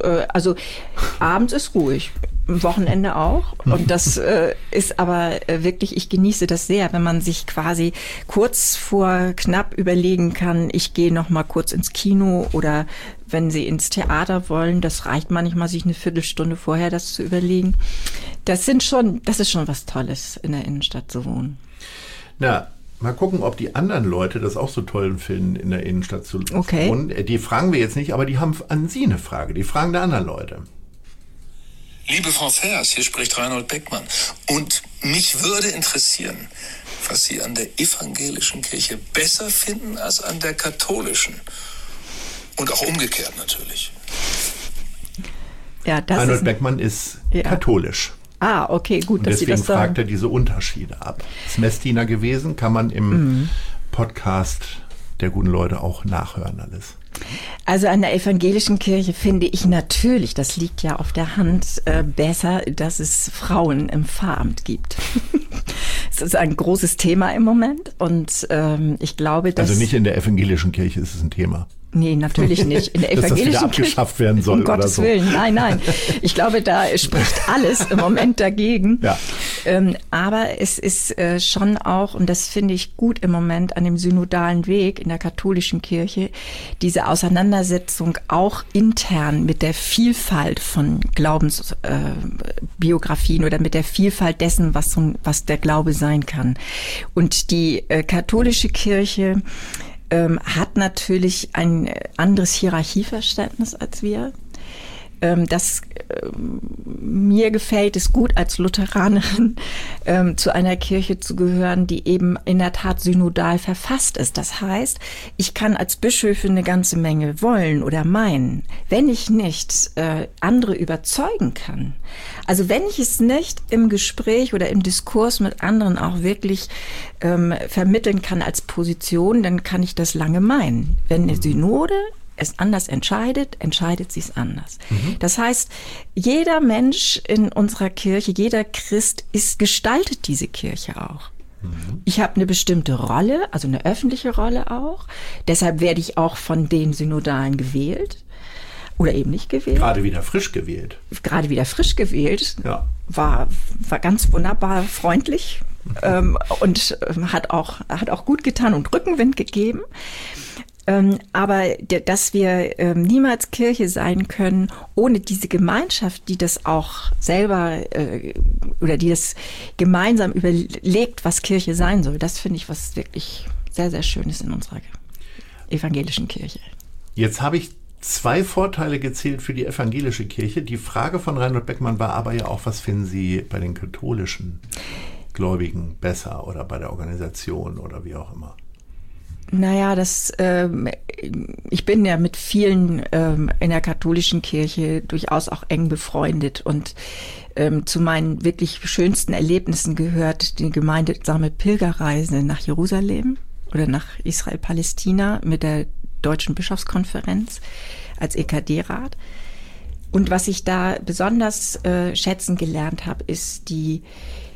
ist ruhig. Am Wochenende auch. Und das ist aber wirklich, ich genieße das sehr, wenn man sich quasi kurz vor knapp überlegen kann, ich gehe noch mal kurz ins Kino oder wenn Sie ins Theater wollen, das reicht manchmal, sich eine Viertelstunde vorher das zu überlegen. Das ist schon was Tolles, in der Innenstadt zu wohnen. Na, mal gucken, ob die anderen Leute das auch so toll finden, in der Innenstadt zu wohnen. Okay. Die fragen wir jetzt nicht, aber die haben an Sie eine Frage. Die fragen der anderen Leute. Liebe Frau Fers, hier spricht Reinhold Beckmann. Und mich würde interessieren, was Sie an der evangelischen Kirche besser finden als an der katholischen. Und auch umgekehrt natürlich. Ja, Reinhold Beckmann ist katholisch. Ah, okay, gut, und dass Sie das deswegen fragt er diese Unterschiede ab. Ist Messdiener gewesen, kann man im Podcast der guten Leute auch nachhören alles. Also an der evangelischen Kirche finde ich natürlich, das liegt ja auf der Hand, besser, dass es Frauen im Pfarramt gibt. Es ist ein großes Thema im Moment und ich glaube, dass... Also nicht in der evangelischen Kirche ist es ein Thema. Nee, natürlich nicht. In der evangelischen dass das wieder abgeschafft werden soll um Gottes oder so. Willen, nein. Ich glaube, da spricht alles im Moment dagegen. Ja. Aber es ist schon auch, und das finde ich gut im Moment an dem synodalen Weg in der katholischen Kirche, diese Auseinandersetzung auch intern mit der Vielfalt von Glaubensbiografien oder mit der Vielfalt dessen, was der Glaube sein kann. Und die katholische Kirche hat natürlich ein anderes Hierarchieverständnis als wir. Mir gefällt es gut, als Lutheranerin zu einer Kirche zu gehören, die eben in der Tat synodal verfasst ist. Das heißt, ich kann als Bischöfin eine ganze Menge wollen oder meinen, wenn ich nicht andere überzeugen kann. Also wenn ich es nicht im Gespräch oder im Diskurs mit anderen auch wirklich vermitteln kann als Position, dann kann ich das lange meinen. Wenn eine Synode es anders entscheidet sie es anders. Das heißt, jeder Mensch in unserer Kirche, jeder Christ gestaltet diese Kirche auch. Ich habe eine bestimmte Rolle, also eine öffentliche Rolle auch. Deshalb werde ich auch von den Synodalen gewählt oder eben nicht gewählt. Gerade wieder frisch gewählt. Ja. War ganz wunderbar freundlich und hat auch gut getan und Rückenwind gegeben. Aber dass wir niemals Kirche sein können, ohne diese Gemeinschaft, die das auch selber oder die das gemeinsam überlegt, was Kirche sein soll, das finde ich was wirklich sehr, sehr Schönes in unserer evangelischen Kirche. Jetzt habe ich 2 Vorteile gezählt für die evangelische Kirche. Die Frage von Reinhold Beckmann war aber ja auch, was finden Sie bei den katholischen Gläubigen besser oder bei der Organisation oder wie auch immer? Naja, ich bin ja mit vielen in der katholischen Kirche durchaus auch eng befreundet und zu meinen wirklich schönsten Erlebnissen gehört die gemeinsame Pilgerreise nach Jerusalem oder nach Israel-Palästina mit der Deutschen Bischofskonferenz als EKD-Rat. Und was ich da besonders schätzen gelernt habe, ist die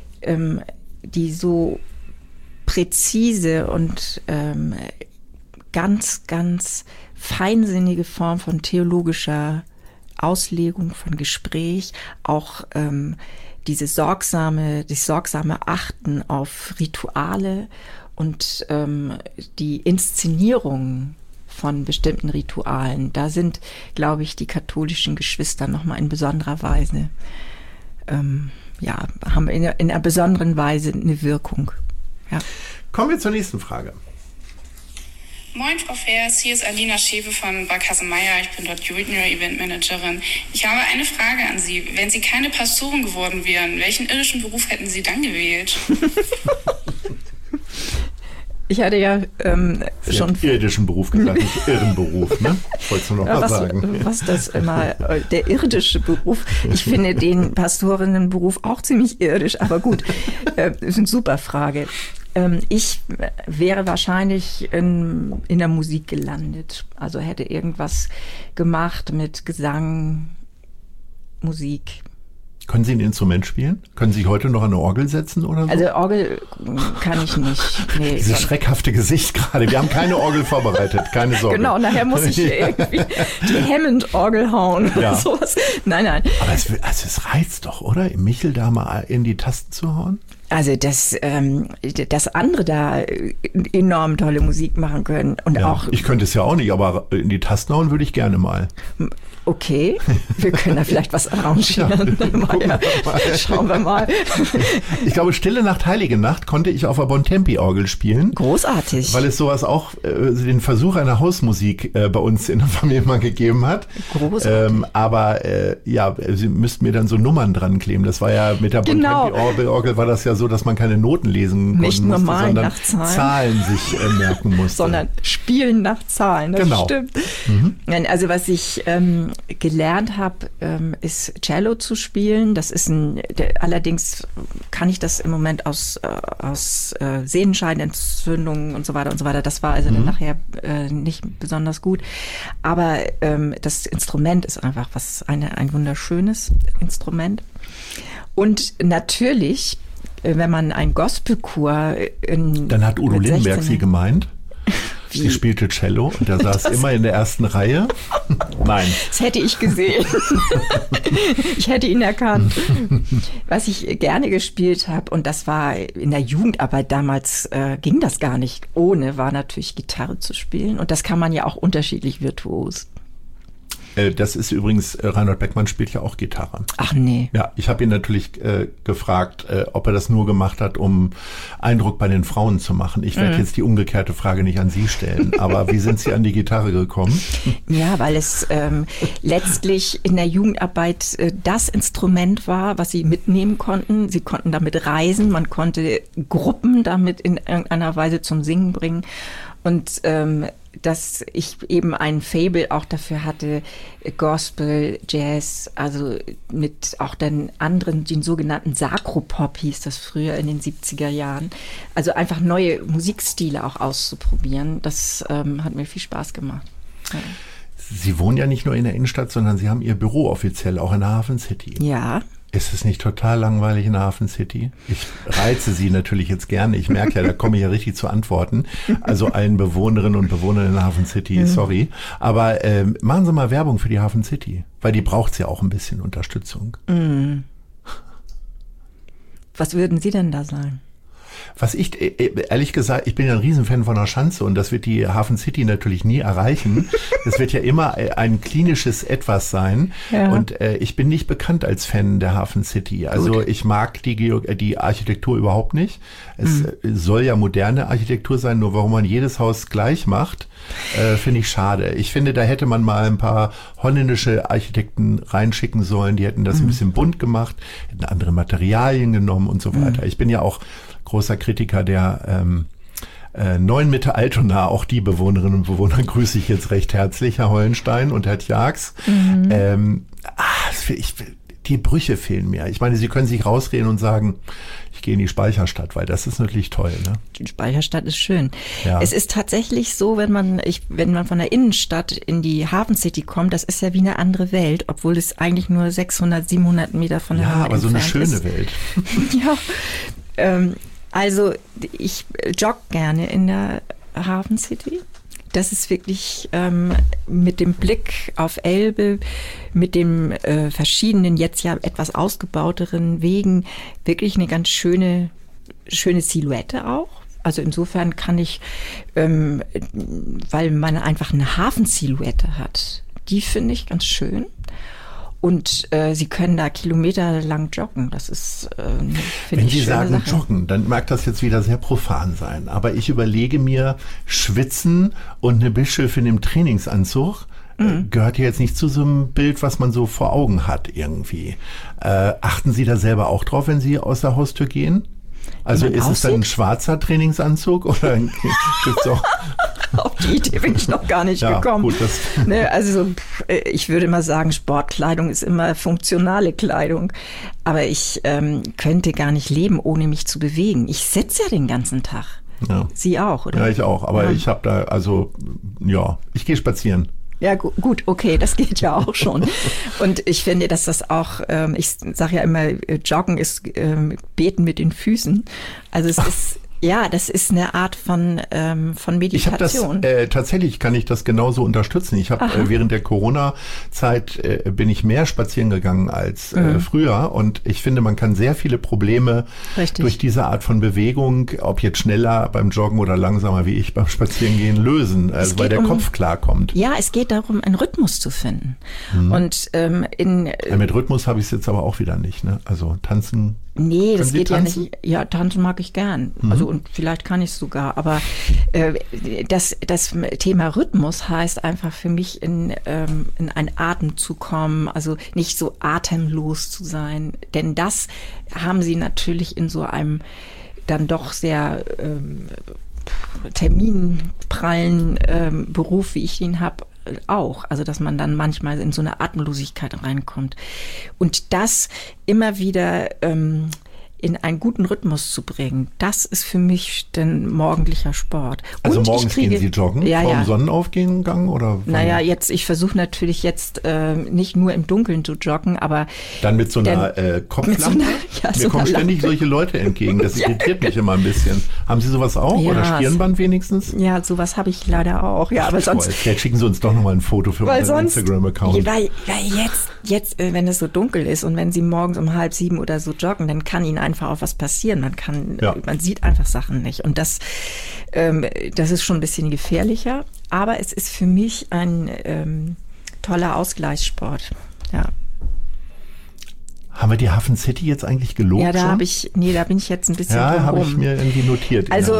so präzise und ganz, ganz feinsinnige Form von theologischer Auslegung, von Gespräch, auch das sorgsame Achten auf Rituale und die Inszenierung von bestimmten Ritualen. Da sind, glaube ich, die katholischen Geschwister nochmal in besonderer Weise, haben in einer besonderen Weise eine Wirkung. Ja. Kommen wir zur nächsten Frage. Moin, Frau Fers, hier ist Alina Schewe von Barkasse-Meyer. Ich bin dort Junior-Event-Managerin. Ich habe eine Frage an Sie. Wenn Sie keine Pastorin geworden wären, welchen irdischen Beruf hätten Sie dann gewählt? Ich hatte ja Sie schon irdischen Beruf gesagt, nicht Irrenberuf, ne? Wolltest du noch mal sagen. Was das immer, der irdische Beruf. Ich finde den Pastorinnenberuf auch ziemlich irdisch, aber gut, ist eine super Frage. Ich wäre wahrscheinlich in der Musik gelandet. Also hätte irgendwas gemacht mit Gesang, Musik. Können Sie ein Instrument spielen? Können Sie sich heute noch an eine Orgel setzen oder so? Also Orgel kann ich nicht. Nee, dieses schreckhafte Gesicht gerade. Wir haben keine Orgel vorbereitet, keine Sorge. Genau, nachher muss ich irgendwie die Hammond-Orgel hauen oder sowas. Nein. Aber es reizt doch, oder? Im Michel da mal in die Tasten zu hauen? Also, dass andere da enorm tolle Musik machen können. Und auch. Ich könnte es ja auch nicht, aber in die Tasten hauen würde ich gerne mal. Okay, wir können da vielleicht was arrangieren. Schauen wir mal. Ich glaube, Stille Nacht, Heilige Nacht konnte ich auf der Bontempi-Orgel spielen. Großartig. Weil es sowas auch, den Versuch einer Hausmusik bei uns in der Familie mal gegeben hat. Großartig. Aber Sie müssten mir dann so Nummern dran kleben. Das war ja mit der Bontempi-Orgel war das ja so, dass man keine Noten lesen Nicht musste, normal sondern nach Zahlen sich merken musste. Sondern spielen nach Zahlen, das stimmt. Also was ich gelernt habe, ist Cello zu spielen. Das ist allerdings kann ich das im Moment aus Sehenscheidenentzündungen und so weiter und so weiter. Das war also dann nachher nicht besonders gut. Aber das Instrument ist einfach ein wunderschönes Instrument. Und natürlich, wenn man ein Gospelchor dann hat Udo Lindenberg Sie gemeint. Wie? Sie spielte Cello und er saß immer in der ersten Reihe. Nein. Das hätte ich gesehen. Ich hätte ihn erkannt. Was ich gerne gespielt habe, und das war in der Jugendarbeit damals, ging das gar nicht ohne, war natürlich Gitarre zu spielen. Und das kann man ja auch unterschiedlich virtuos. Das ist übrigens, Reinhold Beckmann spielt ja auch Gitarre. Ach nee. Ja, ich habe ihn natürlich gefragt, ob er das nur gemacht hat, um Eindruck bei den Frauen zu machen. Ich werde jetzt die umgekehrte Frage nicht an Sie stellen, aber wie sind Sie an die Gitarre gekommen? Ja, weil es letztlich in der Jugendarbeit das Instrument war, was Sie mitnehmen konnten. Sie konnten damit reisen, man konnte Gruppen damit in irgendeiner Weise zum Singen bringen. Und dass ich eben ein Faible auch dafür hatte, Gospel, Jazz, also mit auch den anderen, den sogenannten Sakropop hieß das früher in den 70er Jahren. Also einfach neue Musikstile auch auszuprobieren. Das hat mir viel Spaß gemacht. Ja. Sie wohnen ja nicht nur in der Innenstadt, sondern Sie haben Ihr Büro offiziell auch in der Hafen City. Ja. Ist es nicht total langweilig in der Hafen City? Ich reize Sie natürlich jetzt gerne. Ich merke ja, da komme ich ja richtig zu Antworten. Also allen Bewohnerinnen und Bewohnern in der Hafen City, sorry. Aber machen Sie mal Werbung für die Hafen City, weil die braucht ja auch ein bisschen Unterstützung. Was würden Sie denn da sagen? Was ich, ehrlich gesagt, ich bin ja ein Riesenfan von der Schanze und das wird die Hafen City natürlich nie erreichen. Das wird ja immer ein klinisches Etwas sein. Ja. Und ich bin nicht bekannt als Fan der Hafen City. Also gut. Ich mag die Architektur überhaupt nicht. Es soll ja moderne Architektur sein, nur warum man jedes Haus gleich macht, finde ich schade. Ich finde, da hätte man mal ein paar holländische Architekten reinschicken sollen. Die hätten das ein bisschen bunt gemacht, hätten andere Materialien genommen und so weiter. Ich bin ja auch großer Kritiker der Neuen Mitte Altona. Auch die Bewohnerinnen und Bewohner grüße ich jetzt recht herzlich, Herr Hollenstein und Herr Tjax. Die Brüche fehlen mir. Ich meine, Sie können sich rausreden und sagen, ich gehe in die Speicherstadt, weil das ist natürlich toll. Ne? Die Speicherstadt ist schön. Ja. Es ist tatsächlich so, wenn man von der Innenstadt in die Hafen City kommt, das ist ja wie eine andere Welt, obwohl es eigentlich nur 600, 700 Meter von der Hafen entfernt ist. Ja, aber so eine schöne Welt. Ja, also ich jogge gerne in der Hafen City. Das ist wirklich mit dem Blick auf Elbe, mit den verschiedenen, jetzt ja etwas ausgebauteren Wegen, wirklich eine ganz schöne Silhouette auch. Also insofern kann ich, weil man einfach eine Hafensilhouette hat, die finde ich ganz schön. Und Sie können da kilometerlang joggen. Das ist, finde ich, wenn Sie sagen joggen, dann mag das jetzt wieder sehr profan sein. Aber ich überlege mir, Schwitzen und eine Bischöfin im Trainingsanzug gehört ja jetzt nicht zu so einem Bild, was man so vor Augen hat irgendwie. Achten Sie da selber auch drauf, wenn Sie aus der Haustür gehen? Also ist es dann ein schwarzer Trainingsanzug oder gibt's auch... Auf die Idee bin ich noch gar nicht gekommen. Gut, also ich würde mal sagen, Sportkleidung ist immer funktionale Kleidung. Aber ich könnte gar nicht leben, ohne mich zu bewegen. Ich sitze ja den ganzen Tag. Ja. Sie auch, oder? Ja, ich auch. Aber ich habe da, ich gehe spazieren. Ja, gut, okay, das geht ja auch schon. Und ich finde, dass das auch, ich sage ja immer, Joggen ist Beten mit den Füßen. Also es ist Ja, das ist eine Art von Meditation. Ich habe das, tatsächlich kann ich das genauso unterstützen. Ich habe während der Corona-Zeit bin ich mehr spazieren gegangen als früher und ich finde, man kann sehr viele Probleme durch diese Art von Bewegung, ob jetzt schneller beim Joggen oder langsamer wie ich beim Spazierengehen, lösen, also weil der Kopf klarkommt. Ja, es geht darum, einen Rhythmus zu finden. Und mit Rhythmus habe ich es jetzt aber auch wieder nicht, ne? Also tanzen. Nee, das geht tanzen? Ja nicht. Ja, tanzen mag ich gern. Also und vielleicht kann ich es sogar. Aber das Thema Rhythmus heißt einfach für mich in einen Atem zu kommen, also nicht so atemlos zu sein. Denn das haben sie natürlich in so einem dann doch sehr terminprallen Beruf, wie ich ihn habe, auch. Also dass man dann manchmal in so eine Atemlosigkeit reinkommt. Und das immer wieder in einen guten Rhythmus zu bringen, das ist für mich dann morgendlicher Sport. Also und morgens gehen Sie joggen? Vorm Sonnenaufgang oder? Naja, ich versuche natürlich jetzt nicht nur im Dunkeln zu joggen, aber dann mit so einer Kopflampe? Mir kommen ständig solche Leute entgegen, das irritiert mich immer ein bisschen. Haben Sie sowas auch? Ja, oder Stirnband wenigstens? Ja, sowas habe ich leider auch. Ja, aber sonst. Vielleicht schicken Sie uns doch nochmal ein Foto für unseren Instagram-Account. Weil jetzt, wenn es so dunkel ist und wenn Sie morgens um 6:30 oder so joggen, dann kann Ihnen einfach auch was passieren. Man sieht einfach Sachen nicht. Und das ist schon ein bisschen gefährlicher. Aber es ist für mich ein toller Ausgleichssport. Ja. Haben wir die Hafen City jetzt eigentlich gelobt? Ja, da bin ich jetzt ein bisschen Ja, habe ich mir irgendwie notiert. Also,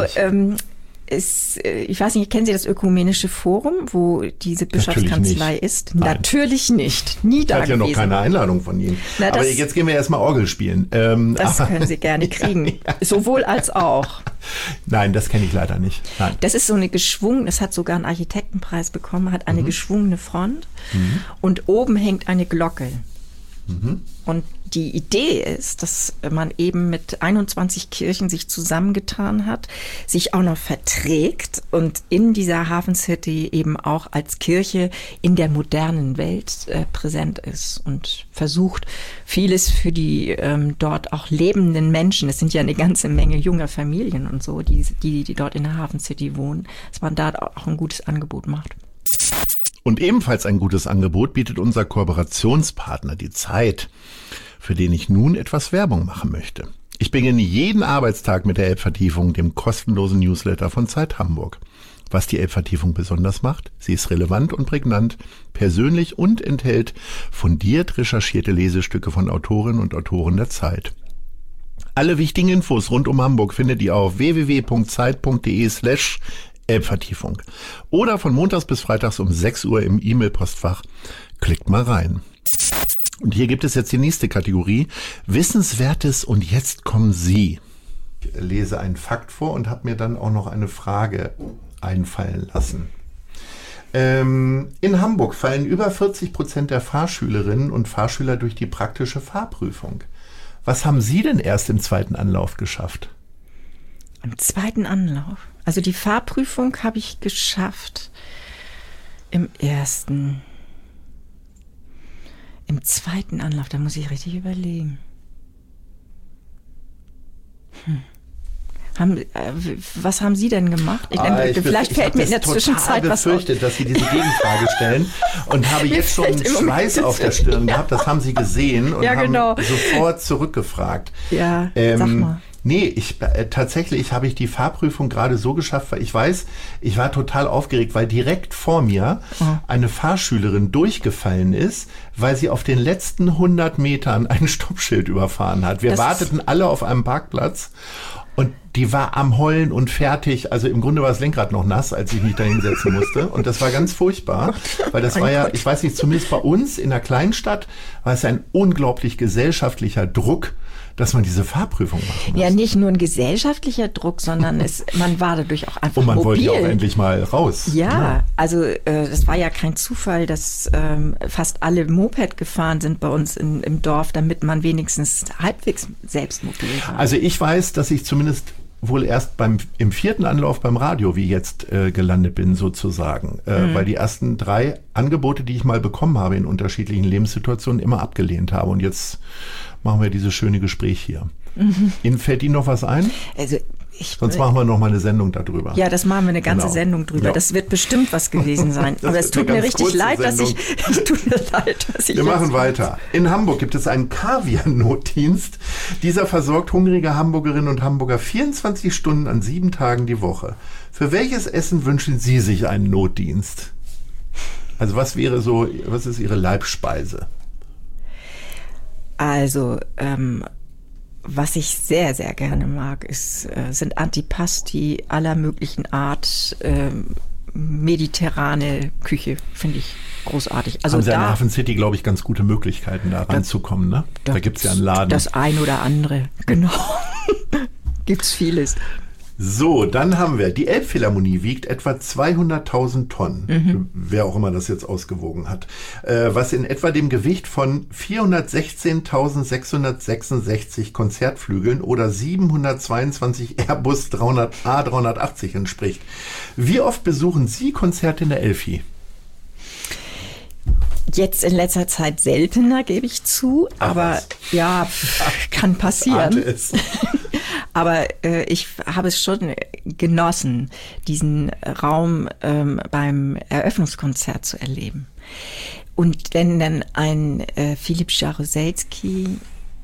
ich weiß nicht, kennen Sie das Ökumenische Forum, wo diese Bischofskanzlei ist? Nein. Natürlich nicht. Nie da gewesen. Ich hatte ja noch keine Einladung von Ihnen. Aber jetzt gehen wir erstmal Orgel spielen. Das können Sie gerne kriegen. Ja. Sowohl als auch. Nein, das kenne ich leider nicht. Nein. Das ist so eine es hat sogar einen Architektenpreis bekommen, hat eine geschwungene Front und oben hängt eine Glocke. Und die Idee ist, dass man eben mit 21 Kirchen sich zusammengetan hat, sich auch noch verträgt und in dieser Hafen City eben auch als Kirche in der modernen Welt präsent ist und versucht, vieles für die dort auch lebenden Menschen, es sind ja eine ganze Menge junger Familien und so, die dort in der Hafen City wohnen, dass man da auch ein gutes Angebot macht. Und ebenfalls ein gutes Angebot bietet unser Kooperationspartner, die Zeit, für den ich nun etwas Werbung machen möchte. Ich beginne jeden Arbeitstag mit der Elbvertiefung, dem kostenlosen Newsletter von Zeit Hamburg. Was die Elbvertiefung besonders macht? Sie ist relevant und prägnant, persönlich und enthält fundiert recherchierte Lesestücke von Autorinnen und Autoren der Zeit. Alle wichtigen Infos rund um Hamburg findet ihr auf www.zeit.de/Elbvertiefung oder von montags bis freitags um 6 Uhr im E-Mail-Postfach. Klickt mal rein. Und hier gibt es jetzt die nächste Kategorie, Wissenswertes und jetzt kommen Sie. Ich lese einen Fakt vor und habe mir dann auch noch eine Frage einfallen lassen. In Hamburg fallen über 40% der Fahrschülerinnen und Fahrschüler durch die praktische Fahrprüfung. Was haben Sie denn erst im zweiten Anlauf geschafft? Im zweiten Anlauf? Also die Fahrprüfung habe ich geschafft im ersten. Im zweiten Anlauf, da muss ich richtig überlegen. Was haben Sie denn gemacht? Vielleicht fällt mir in der Zwischenzeit was auf. Ich befürchtet, dass Sie diese Gegenfrage stellen und habe jetzt schon Schweiß auf der Stirn gehabt. Das haben Sie gesehen und haben sofort zurückgefragt. Ja, sag mal. Nee, tatsächlich habe ich die Fahrprüfung gerade so geschafft, weil ich weiß, ich war total aufgeregt, weil direkt vor mir eine Fahrschülerin durchgefallen ist, weil sie auf den letzten 100 Metern ein Stoppschild überfahren hat. Wir warteten alle auf einem Parkplatz und die war am Heulen und fertig. Also im Grunde war das Lenkrad noch nass, als ich mich da hinsetzen musste. Und das war ganz furchtbar, weil das war ja, ich weiß nicht, zumindest bei uns in der Kleinstadt war es ein unglaublich gesellschaftlicher Druck, dass man diese Fahrprüfung machen muss. Ja, nicht nur ein gesellschaftlicher Druck, sondern man war dadurch auch einfach und man mobil. Wollte ja auch endlich mal raus. Ja, also das war ja kein Zufall, dass fast alle Moped gefahren sind bei uns im Dorf, damit man wenigstens halbwegs selbst mobil war. Also ich weiß, dass ich zumindest wohl erst im vierten Anlauf beim Radio wie jetzt gelandet bin sozusagen, weil die ersten 3 Angebote, die ich mal bekommen habe in unterschiedlichen Lebenssituationen, immer abgelehnt habe und jetzt machen wir dieses schöne Gespräch hier. Ihnen fällt Ihnen noch was ein? Also Sonst machen wir noch mal eine Sendung darüber. Ja, das machen wir eine ganze Sendung drüber. Ja. Das wird bestimmt was gewesen sein. Aber es tut mir richtig leid, dass ich Wir machen weiter. In Hamburg gibt es einen Kaviar-Notdienst. Dieser versorgt hungrige Hamburgerinnen und Hamburger 24 Stunden an 7 Tagen die Woche. Für welches Essen wünschen Sie sich einen Notdienst? Also was ist Ihre Leibspeise? Also, was ich sehr, sehr gerne mag, sind Antipasti aller möglichen Art, mediterrane Küche, finde ich großartig. Also haben Sie in Hafen City, glaube ich, ganz gute Möglichkeiten, da ranzukommen, ne? Da gibt es ja einen Laden. Das ein oder andere, genau. Gibt's vieles. So, dann haben wir, die Elbphilharmonie wiegt etwa 200.000 Tonnen, wer auch immer das jetzt ausgewogen hat, was in etwa dem Gewicht von 416.666 Konzertflügeln oder 722 Airbus A380 entspricht. Wie oft besuchen Sie Konzerte in der Elfi? Jetzt in letzter Zeit seltener, gebe ich zu, aber ja, kann passieren. Aber ich habe es schon genossen, diesen Raum beim Eröffnungskonzert zu erleben. Und wenn dann ein Philipp Jaruzelski,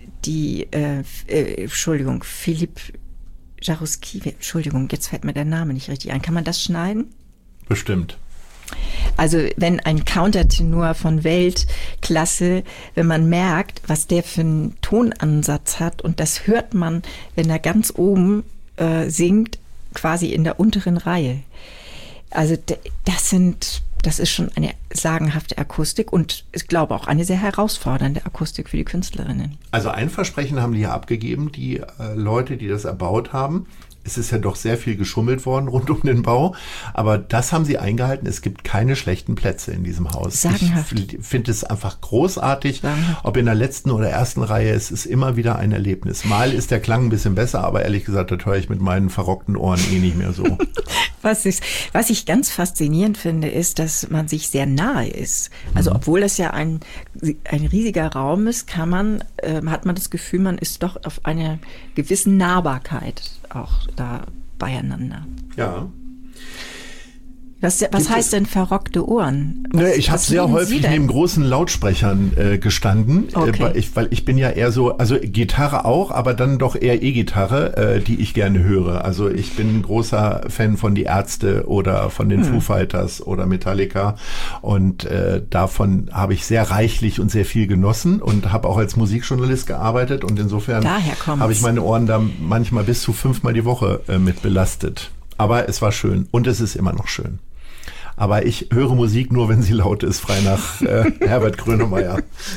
Philipp Jaruzelski, Entschuldigung, jetzt fällt mir der Name nicht richtig ein. Kann man das schneiden? Bestimmt. Also wenn ein Countertenor von Weltklasse, wenn man merkt, was der für einen Tonansatz hat, und das hört man, wenn er ganz oben singt, quasi in der unteren Reihe. Also das ist schon eine sagenhafte Akustik und ich glaube auch eine sehr herausfordernde Akustik für die Künstlerinnen. Also ein Versprechen haben die ja abgegeben, die Leute, die das erbaut haben. Es ist ja doch sehr viel geschummelt worden rund um den Bau, aber das haben sie eingehalten. Es gibt keine schlechten Plätze in diesem Haus. Sagenhaft. Ich finde es einfach großartig, sagenhaft. Ob in der letzten oder ersten Reihe, es ist immer wieder ein Erlebnis. Mal ist der Klang ein bisschen besser, aber ehrlich gesagt, das höre ich mit meinen verrockten Ohren nicht mehr so. Was ich ganz faszinierend finde, ist, dass man sich sehr nahe ist. Also obwohl das ja ein riesiger Raum ist, hat man das Gefühl, man ist doch auf einer gewissen Nahbarkeit auch da beieinander. Ja. Was heißt denn verrockte Ohren? Ich habe sehr häufig neben großen Lautsprechern gestanden, okay. Weil ich bin ja eher so, also Gitarre auch, aber dann doch eher E-Gitarre, die ich gerne höre. Also ich bin ein großer Fan von Die Ärzte oder von den Foo Fighters oder Metallica und davon habe ich sehr reichlich und sehr viel genossen und habe auch als Musikjournalist gearbeitet und insofern habe ich meine Ohren da manchmal bis zu 5-mal die Woche mit belastet. Aber es war schön und es ist immer noch schön. Aber ich höre Musik nur, wenn sie laut ist, frei nach Herbert Grönemeyer.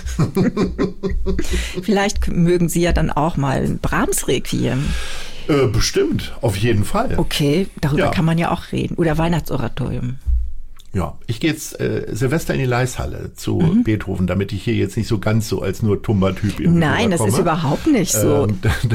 Vielleicht mögen Sie ja dann auch mal ein Brahms-Requiem. Bestimmt, auf jeden Fall. Okay, darüber kann man ja auch reden. Oder Weihnachtsoratorium. Ja, ich gehe jetzt Silvester in die Leishalle zu Beethoven, damit ich hier jetzt nicht so ganz so als nur Tumba-Typ irgendwie Nein, das ist überhaupt nicht so.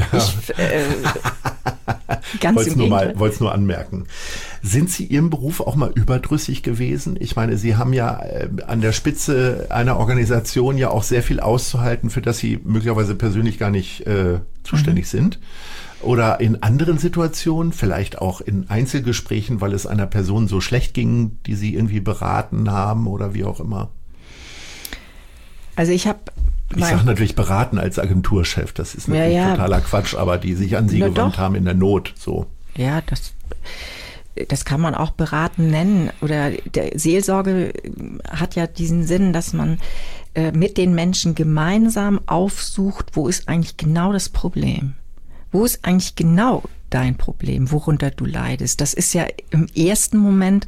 Ganz im Gegenteil. Wollte es nur anmerken. Sind Sie Ihrem Beruf auch mal überdrüssig gewesen? Ich meine, Sie haben ja an der Spitze einer Organisation ja auch sehr viel auszuhalten, für das Sie möglicherweise persönlich gar nicht zuständig sind. Oder in anderen Situationen, vielleicht auch in Einzelgesprächen, weil es einer Person so schlecht ging, die Sie irgendwie beraten haben oder wie auch immer? Also ich sage natürlich beraten als Agenturchef, das ist natürlich totaler Quatsch, aber die sich an Sie gewandt haben in der Not, so. Ja, das kann man auch beraten nennen. Oder der Seelsorge hat ja diesen Sinn, dass man mit den Menschen gemeinsam aufsucht, wo ist eigentlich genau das Problem? Wo ist eigentlich genau dein Problem, worunter du leidest? Das ist ja im ersten Moment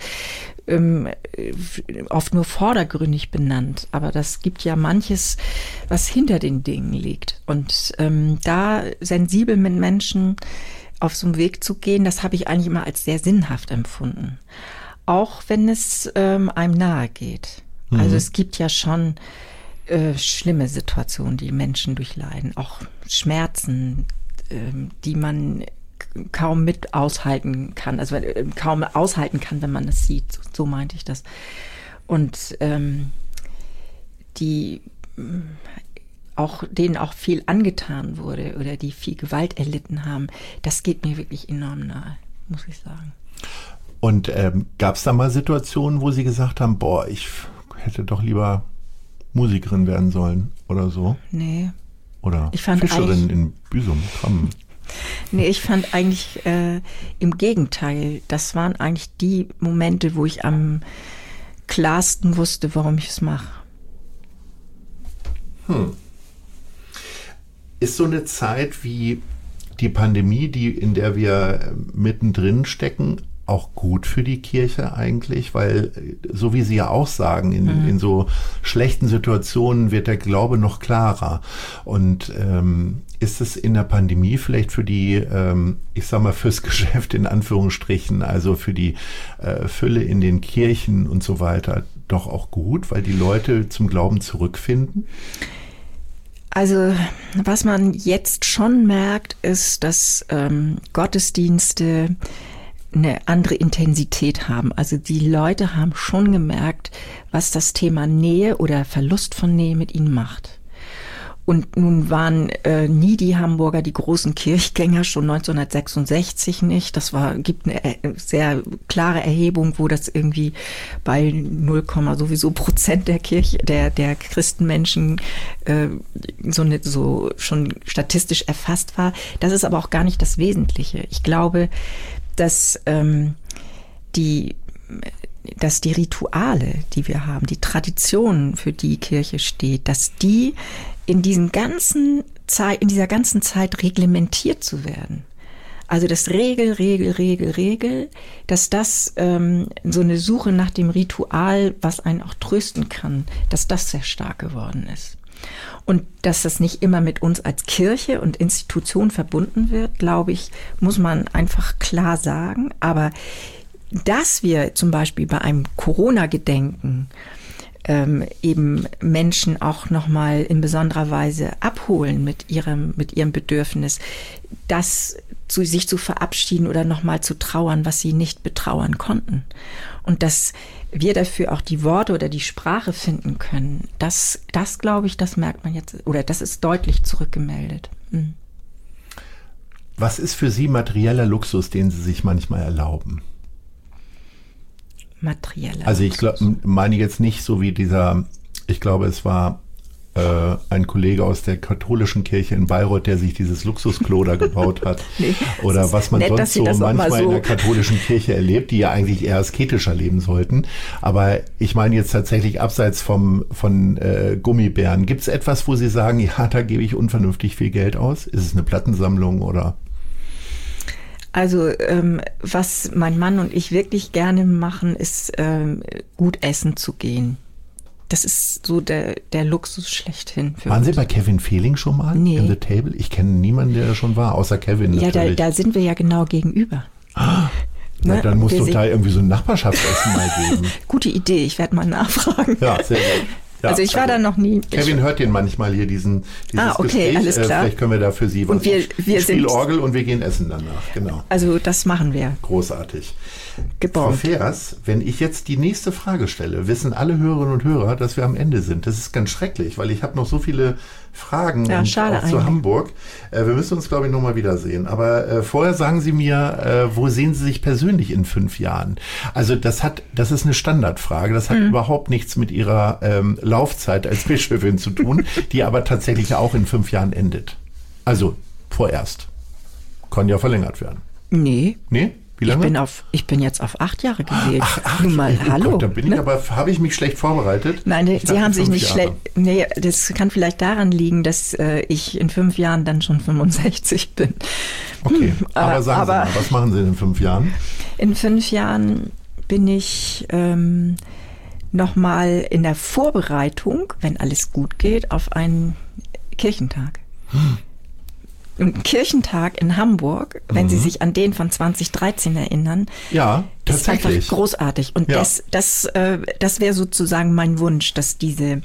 oft nur vordergründig benannt, aber das gibt ja manches, was hinter den Dingen liegt. Und da sensibel mit Menschen auf so einen Weg zu gehen, das habe ich eigentlich immer als sehr sinnhaft empfunden. Auch wenn es einem nahe geht. Also es gibt ja schon schlimme Situationen, die Menschen durchleiden, auch Schmerzen, die man kaum mit aushalten kann, also kaum aushalten kann, wenn man das sieht. So meinte ich das. Und denen auch viel angetan wurde oder die viel Gewalt erlitten haben, das geht mir wirklich enorm nahe, muss ich sagen. Und gab es da mal Situationen, wo Sie gesagt haben, boah, ich hätte doch lieber Musikerin werden sollen oder so? Nee. Oder Fischerin in Büsum, Krammen? Nee, ich fand eigentlich im Gegenteil, das waren eigentlich die Momente, wo ich am klarsten wusste, warum ich es mache. Ist so eine Zeit wie die Pandemie, in der wir mittendrin stecken, auch gut für die Kirche eigentlich? Weil, so wie Sie ja auch sagen, in so schlechten Situationen wird der Glaube noch klarer. Und ist es in der Pandemie vielleicht für die, ich sag mal, fürs Geschäft in Anführungsstrichen, also für die Fülle in den Kirchen und so weiter, doch auch gut, weil die Leute zum Glauben zurückfinden? Also, was man jetzt schon merkt, ist, dass Gottesdienste eine andere Intensität haben. Also die Leute haben schon gemerkt, was das Thema Nähe oder Verlust von Nähe mit ihnen macht. Und nun waren nie die Hamburger die großen Kirchgänger, schon 1966 nicht. Gibt eine sehr klare Erhebung, wo das irgendwie bei 0, sowieso Prozent der Kirche, der Christenmenschen so schon statistisch erfasst war. Das ist aber auch gar nicht das Wesentliche. Ich glaube, dass die Rituale, die wir haben, die Traditionen, für die Kirche steht, dass die in dieser ganzen Zeit reglementiert zu werden. Also das Regel, dass das so eine Suche nach dem Ritual, was einen auch trösten kann, dass das sehr stark geworden ist. Und dass das nicht immer mit uns als Kirche und Institution verbunden wird, glaube ich, muss man einfach klar sagen. Aber dass wir zum Beispiel bei einem Corona-Gedenken eben Menschen auch nochmal in besonderer Weise abholen mit ihrem Bedürfnis, sich zu verabschieden oder nochmal zu trauern, was sie nicht betrauern konnten. Und dass wir dafür auch die Worte oder die Sprache finden können, das glaube ich, das merkt man jetzt, oder das ist deutlich zurückgemeldet. Was ist für Sie materieller Luxus, den Sie sich manchmal erlauben? Also ich meine jetzt nicht so wie ich glaube, es war ein Kollege aus der katholischen Kirche in Bayreuth, der sich dieses Luxusklo da gebaut hat. Nee, oder was man nett, sonst so manchmal in der katholischen Kirche erlebt, die ja eigentlich eher asketischer leben sollten. Aber ich meine jetzt tatsächlich abseits von Gummibären. Gibt es etwas, wo Sie sagen, ja, da gebe ich unvernünftig viel Geld aus? Ist es eine Plattensammlung oder? Also was mein Mann und ich wirklich gerne machen, ist gut essen zu gehen. Das ist so der Luxus schlechthin. Waren Sie bei Kevin Fehling schon mal? Nee. In The Table? Ich kenne niemanden, der da schon war, außer Kevin natürlich. Ja, da sind wir ja genau gegenüber. Na, dann muss doch da irgendwie so ein Nachbarschaftsessen mal geben. Gute Idee, ich werde mal nachfragen. Ja, sehr gut. Ja, also ich war da noch nie. Kevin hört den manchmal hier, dieses okay, Gespräch. Alles klar. Vielleicht können wir da für Sie was. Und wir spielen Orgel und wir gehen essen danach, genau. Also das machen wir. Großartig. Gebaut. Frau Feers, wenn ich jetzt die nächste Frage stelle, wissen alle Hörerinnen und Hörer, dass wir am Ende sind. Das ist ganz schrecklich, weil ich habe noch so viele Fragen auch zu Hamburg. Wir müssen uns, glaube ich, nochmal wiedersehen. Aber vorher sagen Sie mir, wo sehen Sie sich persönlich in 5 Jahren? Also das ist eine Standardfrage. Das hat überhaupt nichts mit Ihrer Laufzeit als Bischöfin zu tun, die aber tatsächlich auch in 5 Jahren endet. Also vorerst. Kann ja verlängert werden. Nee. Nee? Wie lange? Ich bin jetzt auf 8 Jahre gewählt. Ach, nun mal, hallo. Gott, da bin ich aber, habe ich mich schlecht vorbereitet? Nein, Sie haben sich nicht schlecht. Nee, das kann vielleicht daran liegen, dass ich in 5 Jahren dann schon 65 bin. Okay, aber sagen Sie mal, was machen Sie in 5 Jahren? In 5 Jahren bin ich nochmal in der Vorbereitung, wenn alles gut geht, auf einen Kirchentag. Ein Kirchentag in Hamburg, wenn Sie sich an den von 2013 erinnern, ja, tatsächlich. Ist einfach großartig. Und ja. Das wäre sozusagen mein Wunsch, dass diese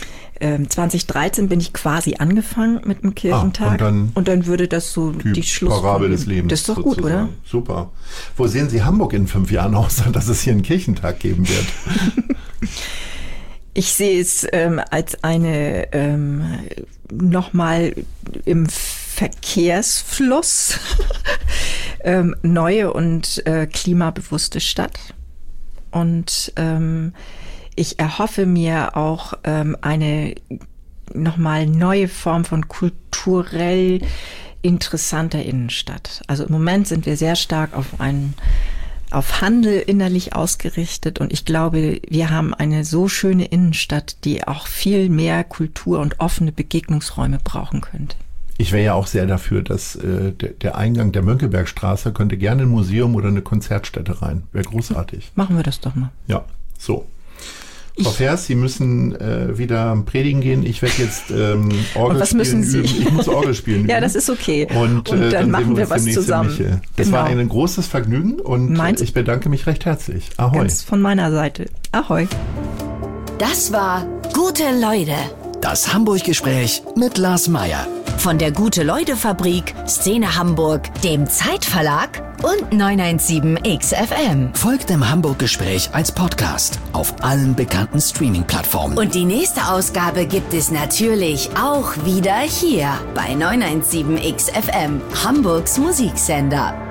2013 bin ich quasi angefangen mit dem Kirchentag und dann würde das so die Parabel des Lebens. Das ist doch gut, oder? Super. Wo sehen Sie Hamburg in 5 Jahren aus, dass es hier einen Kirchentag geben wird? Ich sehe es als eine nochmal im Verkehrsfluss neue und klimabewusste Stadt. Und ich erhoffe mir auch eine nochmal neue Form von kulturell interessanter Innenstadt. Also im Moment sind wir sehr stark auf Handel innerlich ausgerichtet und ich glaube, wir haben eine so schöne Innenstadt, die auch viel mehr Kultur und offene Begegnungsräume brauchen könnte. Ich wäre ja auch sehr dafür, dass der Eingang der Mönckebergstraße könnte gerne ein Museum oder eine Konzertstätte rein. Wäre großartig. Machen wir das doch mal. Ja, so. Frau Vers, Sie müssen wieder predigen gehen. Ich werde jetzt Orgel spielen üben. Ich muss Orgel spielen üben. Ja, das ist okay. Und dann machen wir was zusammen. Das war ein großes Vergnügen und ich bedanke mich recht herzlich. Ahoi. Ganz von meiner Seite. Ahoi. Das war Gute Leute. Das Hamburg-Gespräch mit Lars Meier. Von der Gute-Leute-Fabrik, Szene Hamburg, dem Zeitverlag und 917XFM. Folgt dem Hamburg-Gespräch als Podcast auf allen bekannten Streaming-Plattformen. Und die nächste Ausgabe gibt es natürlich auch wieder hier bei 917XFM, Hamburgs Musiksender.